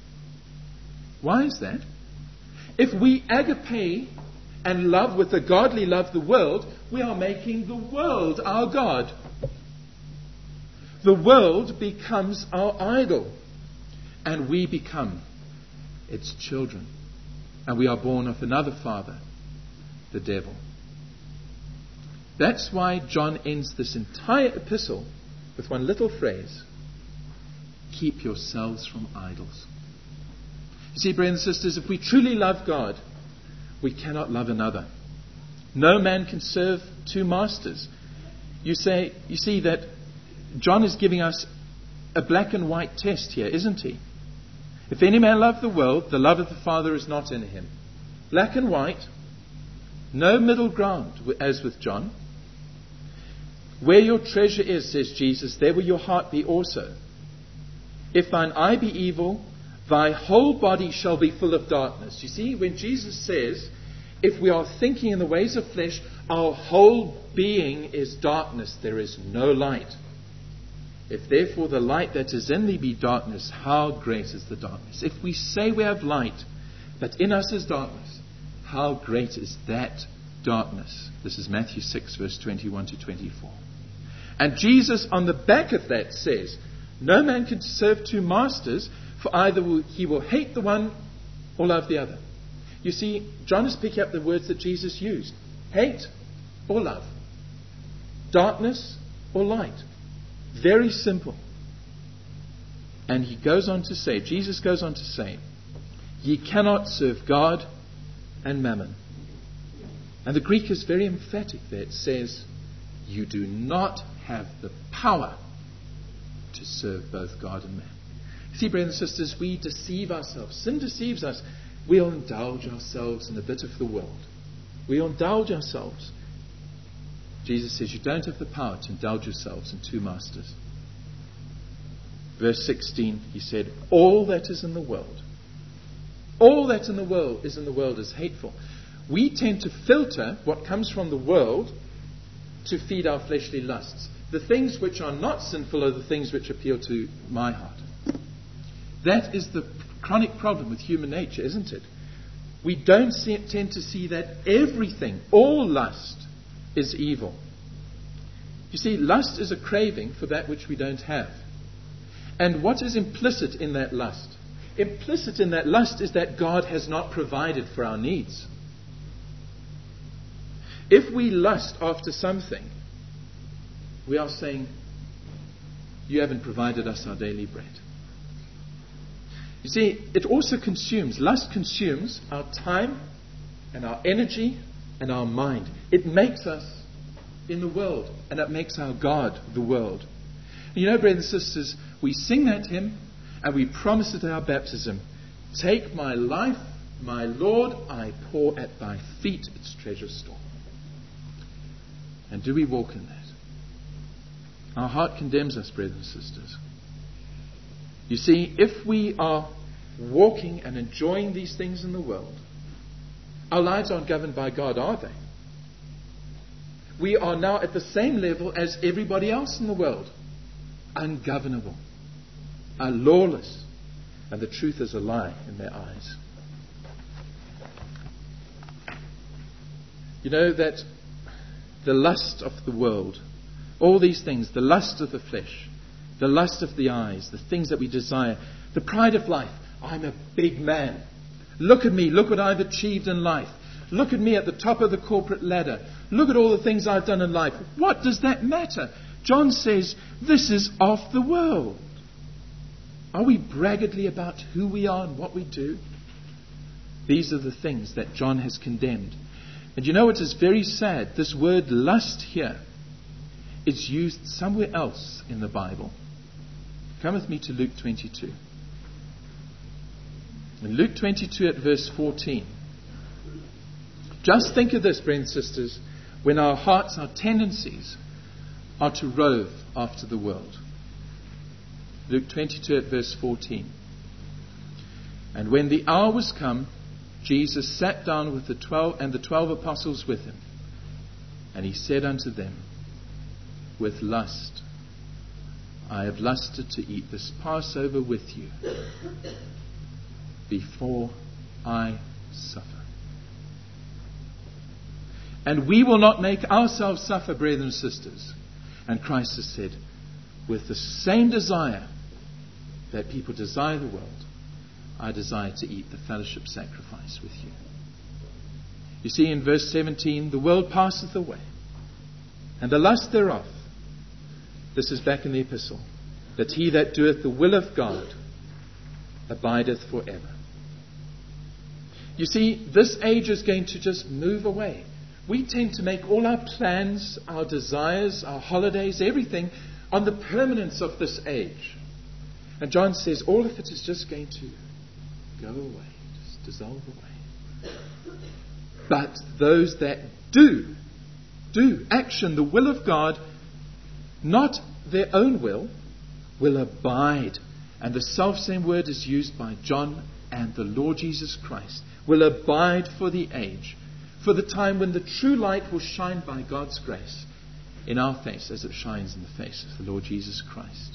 Why is that? If we agape and love with a godly love the world, we are making the world our God. The world becomes our idol, and we become its children. And we are born of another father, the devil. That's why John ends this entire epistle with one little phrase: keep yourselves from idols. You see, brothers and sisters, if we truly love God, we cannot love another. No man can serve two masters. You say, you see that John is giving us a black and white test here, isn't he? If any man love the world, the love of the Father is not in him. Black and white, no middle ground, as with John. Where your treasure is, says Jesus, there will your heart be also. If thine eye be evil, thy whole body shall be full of darkness. You see, when Jesus says, if we are thinking in the ways of flesh, our whole being is darkness, there is no light. If therefore the light that is in thee be darkness, how great is the darkness? If we say we have light, but in us is darkness, how great is that darkness? This is Matthew six, verse twenty-one to twenty-four. And Jesus on the back of that says, no man can serve two masters, for either will, he will hate the one or love the other. You see, John is picking up the words that Jesus used. Hate or love. Darkness or light. Very simple. And he goes on to say, Jesus goes on to say, ye cannot serve God and mammon. And the Greek is very emphatic there. It says, you do not have the power to serve both God and man. See, brothers and sisters, we deceive ourselves. Sin deceives us. We'll indulge ourselves in a bit of the world. We'll indulge ourselves. Jesus says you don't have the power to indulge yourselves in two masters. Verse sixteen, he said, all that is in the world, all that in the world is in the world is hateful. We tend to filter what comes from the world to feed our fleshly lusts. The things which are not sinful are the things which appeal to my heart. That is the chronic problem with human nature, isn't it? We don't see, tend to see that everything, all lust, is evil. You see, lust is a craving for that which we don't have. And what is implicit in that lust? Implicit in that lust is that God has not provided for our needs. If we lust after something, we are saying, you haven't provided us our daily bread. You see, it also consumes, lust consumes our time and our energy and our mind. It makes us in the world, and it makes our God the world. And you know, brothers and sisters, we sing that hymn and we promise it at our baptism. Take my life, my Lord, I pour at thy feet its treasure store. And do we walk in that? Our heart condemns us, brothers and sisters. You see, if we are walking and enjoying these things in the world, our lives aren't governed by God, are they? We are now at the same level as everybody else in the world. Ungovernable, are lawless, and the truth is a lie in their eyes. You know that the lust of the world, all these things, the lust of the flesh, the lust of the eyes, the things that we desire, the pride of life. I'm a big man. Look at me. Look what I've achieved in life. Look at me at the top of the corporate ladder. Look at all the things I've done in life. What does that matter? John says, this is of the world. Are we braggadly about who we are and what we do? These are the things that John has condemned. And you know what is very sad? This word lust here is used somewhere else in the Bible. Come with me to Luke twenty-two. In Luke twenty-two at verse fourteen. Just think of this, brothers and sisters, when our hearts, our tendencies are to rove after the world. Luke twenty-two at verse fourteen. And when the hour was come, Jesus sat down with the twelve and the twelve apostles with him. And he said unto them, with lust I have lusted to eat this Passover with you before I suffer. And we will not make ourselves suffer, brethren and sisters. And Christ has said, with the same desire that people desire the world, I desire to eat the fellowship sacrifice with you. You see in verse seventeen, the world passeth away, and the lust thereof. This is back in the epistle. That he that doeth the will of God abideth forever. You see, this age is going to just move away. We tend to make all our plans, our desires, our holidays, everything on the permanence of this age. And John says all of it is just going to go away, just dissolve away. But those that do, do, action, the will of God, not their own will, will abide. And the selfsame word is used by John and the Lord Jesus Christ. Will abide for the age, for the time when the true light will shine by God's grace in our face as it shines in the face of the Lord Jesus Christ.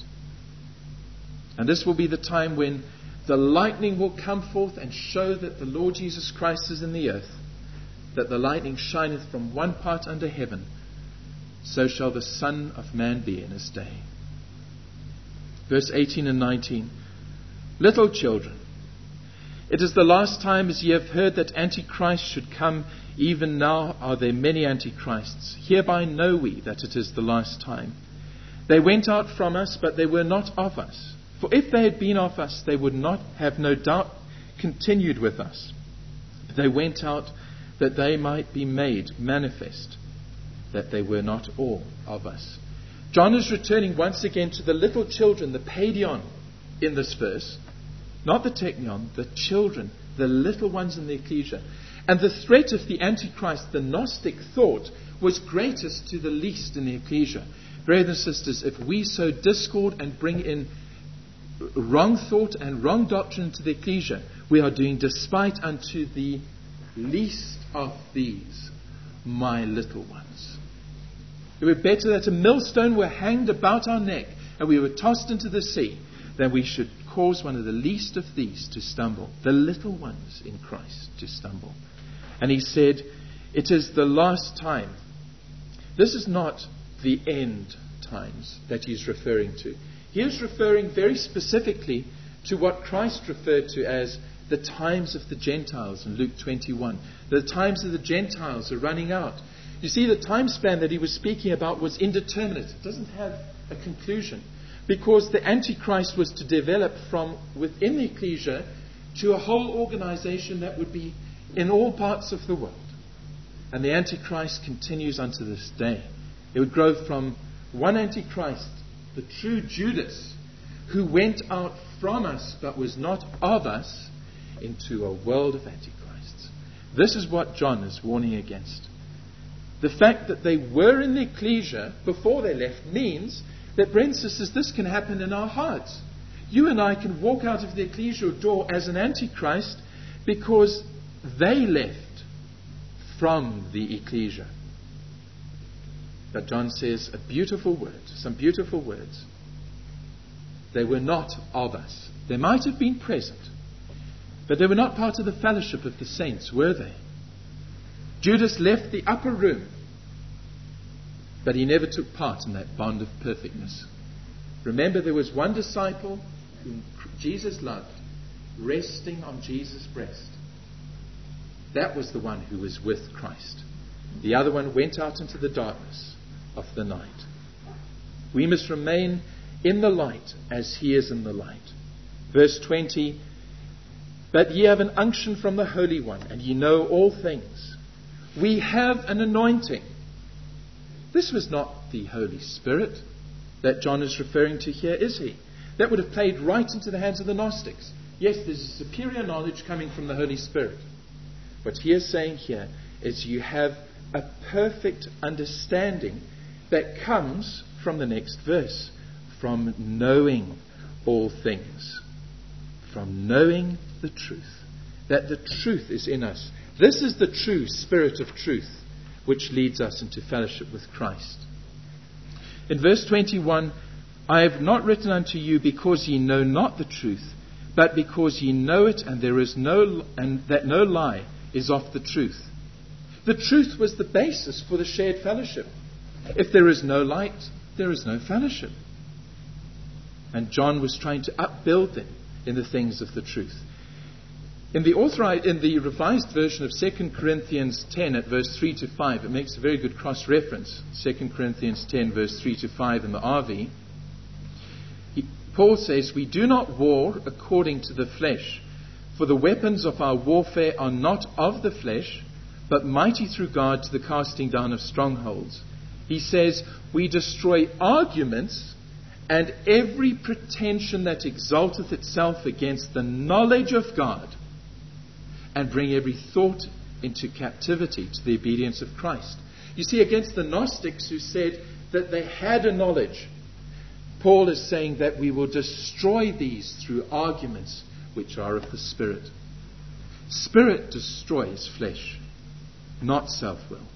And this will be the time when the lightning will come forth and show that the Lord Jesus Christ is in the earth, that the lightning shineth from one part under heaven. So shall the Son of Man be in his day. Verse eighteen and nineteen. Little children, it is the last time, as ye have heard that Antichrist should come. Even now are there many Antichrists. Hereby know we that it is the last time. They went out from us, but they were not of us. For if they had been of us, they would not have no doubt continued with us. But they went out that they might be made manifest that they were not all of us. John is returning once again to the little children, the paidion in this verse. Not the teknion, the children, the little ones in the ecclesia. And the threat of the Antichrist, the Gnostic thought, was greatest to the least in the ecclesia. Brothers and sisters, if we sow discord and bring in wrong thought and wrong doctrine to the ecclesia, we are doing despite unto the least of these, my little ones. It were better that a millstone were hanged about our neck and we were tossed into the sea than we should cause one of the least of these to stumble, the little ones in Christ to stumble. And he said, it is the last time. This is not the end times that he's referring to. He is referring very specifically to what Christ referred to as the times of the Gentiles in Luke twenty-one. The times of the Gentiles are running out. You see, the time span that he was speaking about was indeterminate. It doesn't have a conclusion. Because the Antichrist was to develop from within the ecclesia to a whole organization that would be in all parts of the world. And the Antichrist continues unto this day. It would grow from one Antichrist, the true Judas, who went out from us but was not of us, into a world of Antichrists. This is what John is warning against. The fact that they were in the ecclesia before they left means that, brothers and sisters, this can happen in our hearts. You and I can walk out of the ecclesial door as an antichrist because they left from the ecclesia. But John says a beautiful word, some beautiful words. They were not of us. They might have been present, but they were not part of the fellowship of the saints, were they? Judas left the upper room, but he never took part in that bond of perfectness. Remember, there was one disciple whom Jesus loved, resting on Jesus' breast. That was the one who was with Christ. The other one went out into the darkness of the night. We must remain in the light as he is in the light. Verse twenty, but ye have an unction from the Holy One, and ye know all things. We have an anointing. This was not the Holy Spirit that John is referring to here, is he? That would have played right into the hands of the Gnostics. Yes, there's a superior knowledge coming from the Holy Spirit. What he is saying here is you have a perfect understanding that comes from the next verse, from knowing all things, from knowing the truth, that the truth is in us. This is the true spirit of truth, which leads us into fellowship with Christ. In verse twenty-one, I have not written unto you because ye know not the truth, but because ye know it, and there is no, and that no lie is of the truth. The truth was the basis for the shared fellowship. If there is no light, there is no fellowship. And John was trying to upbuild them in the things of the truth. In the authorized, in the revised version of Second Corinthians ten at verse three to five, it makes a very good cross-reference. Second Corinthians ten verse three to five in the R V. He, Paul says, we do not war according to the flesh, for the weapons of our warfare are not of the flesh, but mighty through God to the casting down of strongholds. He says, we destroy arguments and every pretension that exalteth itself against the knowledge of God, and bring every thought into captivity to the obedience of Christ. You see, against the Gnostics who said that they had a knowledge, Paul is saying that we will destroy these through arguments which are of the Spirit. Spirit destroys flesh, not self-will.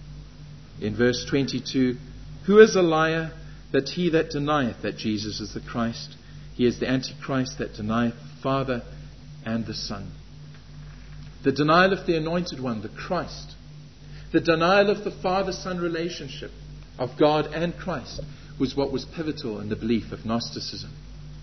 In verse twenty-two, who is a liar but he that denieth that Jesus is the Christ? He is the Antichrist that denieth the Father and the Son. The denial of the Anointed One, the Christ. The denial of the Father-Son relationship of God and Christ was what was pivotal in the belief of Gnosticism.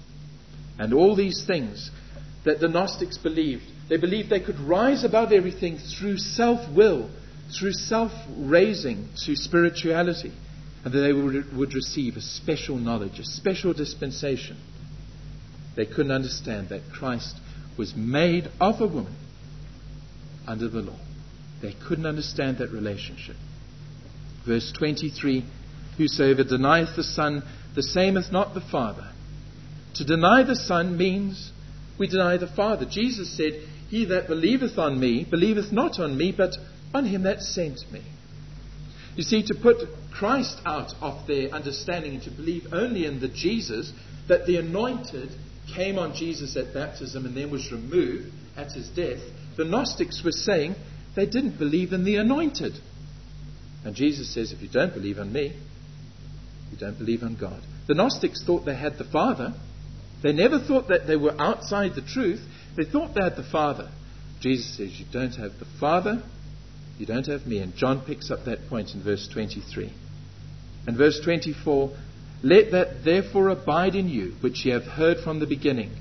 And all these things that the Gnostics believed, they believed they could rise above everything through self-will, through self-raising to spirituality, and that they would, would receive a special knowledge, a special dispensation. They couldn't understand that Christ was made of a woman under the law. They couldn't understand that relationship. Verse twenty-three, whosoever denieth the Son, the same is not the Father. To deny the Son means we deny the Father. Jesus said, he that believeth on me, believeth not on me, but on him that sent me. You see, to put Christ out of their understanding and to believe only in the Jesus, that the anointed came on Jesus at baptism and then was removed at his death, the Gnostics were saying they didn't believe in the anointed. And Jesus says, if you don't believe on me, you don't believe on God. The Gnostics thought they had the Father. They never thought that they were outside the truth. They thought they had the Father. Jesus says, you don't have the Father, you don't have me. And John picks up that point in verse twenty-three. And verse twenty-four, let that therefore abide in you, which ye have heard from the beginning.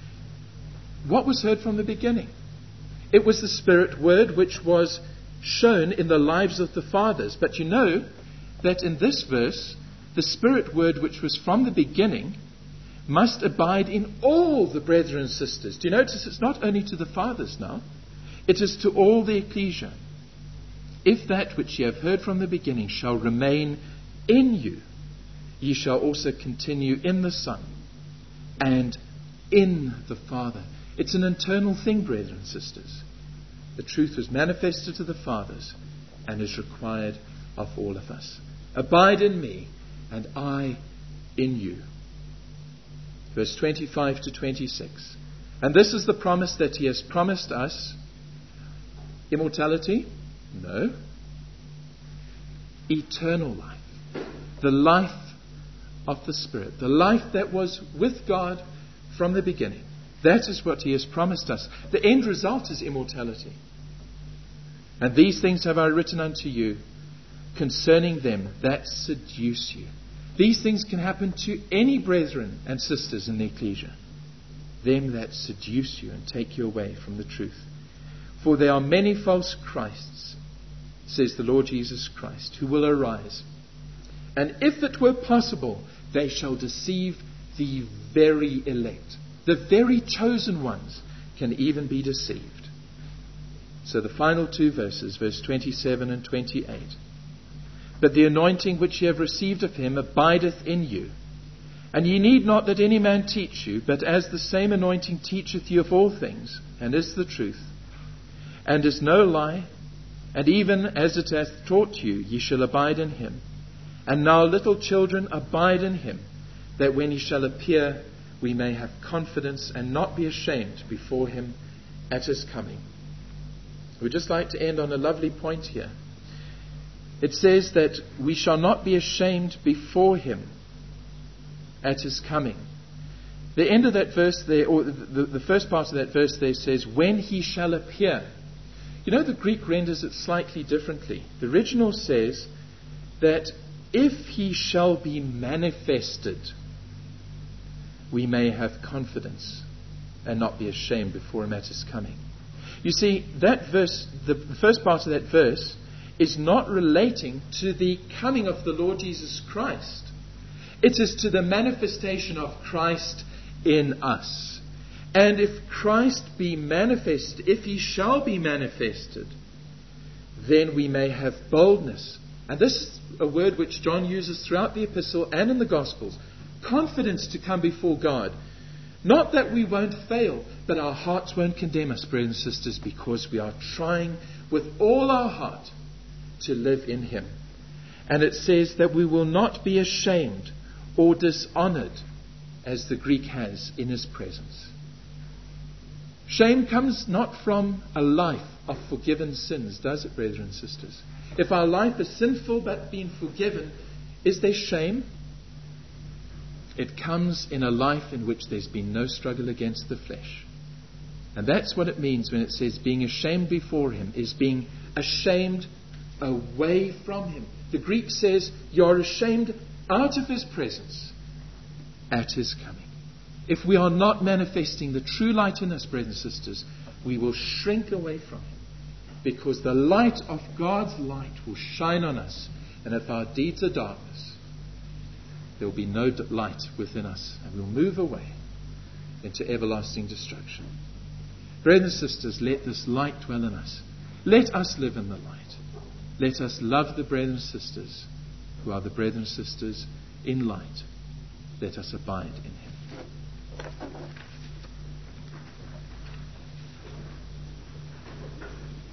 What was heard from the beginning? It was the Spirit word which was shown in the lives of the fathers. But you know that in this verse, the Spirit word which was from the beginning must abide in all the brethren and sisters. Do you notice it's not only to the fathers now, it is to all the ecclesia. If that which ye have heard from the beginning shall remain in you, ye shall also continue in the Son and in the Father. It's an internal thing, brethren and sisters. The truth was manifested to the fathers and is required of all of us. Abide in me and I in you. Verse twenty-five to twenty-six. And this is the promise that he has promised us. Immortality? No. Eternal life. The life of the Spirit. The life that was with God from the beginning. That is what he has promised us. The end result is immortality. And these things have I written unto you concerning them that seduce you. These things can happen to any brethren and sisters in the ecclesia. Them that seduce you and take you away from the truth. For there are many false Christs, says the Lord Jesus Christ, who will arise. And if it were possible, they shall deceive the very elect. The very chosen ones can even be deceived. So the final two verses, verse twenty-seven and twenty-eight. But the anointing which ye have received of him abideth in you. And ye need not that any man teach you, but as the same anointing teacheth you of all things, and is the truth, and is no lie, and even as it hath taught you, ye shall abide in him. And now, little children, abide in him, that when he shall appear, we may have confidence and not be ashamed before him at his coming. We'd just like to end on a lovely point here. It says that we shall not be ashamed before him at his coming. The end of that verse there, or the, the first part of that verse there says, when he shall appear. You know, the Greek renders it slightly differently. The original says that if he shall be manifested, we may have confidence and not be ashamed before him at his coming. You see, that verse, the, the first part of that verse, is not relating to the coming of the Lord Jesus Christ. It is to the manifestation of Christ in us. And if Christ be manifested, if he shall be manifested, then we may have boldness. And this is a word which John uses throughout the epistle and in the Gospels. Confidence to come before God. Not that we won't fail, but our hearts won't condemn us, brothers and sisters, because we are trying with all our heart to live in him. And it says that we will not be ashamed or dishonored, as the Greek has, in his presence. Shame comes not from a life of forgiven sins, does it, brethren and sisters? If our life is sinful but being forgiven, is there shame? It comes in a life in which there's been no struggle against the flesh. And that's what it means when it says being ashamed before him, is being ashamed away from him. The Greek says you're ashamed out of his presence at his coming. If we are not manifesting the true light in us, brothers and sisters, we will shrink away from him, because the light of God's light will shine on us. And if our deeds are darkness, there will be no light within us, and we'll move away into everlasting destruction. Brothers and sisters, let this light dwell in us. Let us live in the light. Let us love the brothers and sisters who are the brothers and sisters in light. Let us abide in him.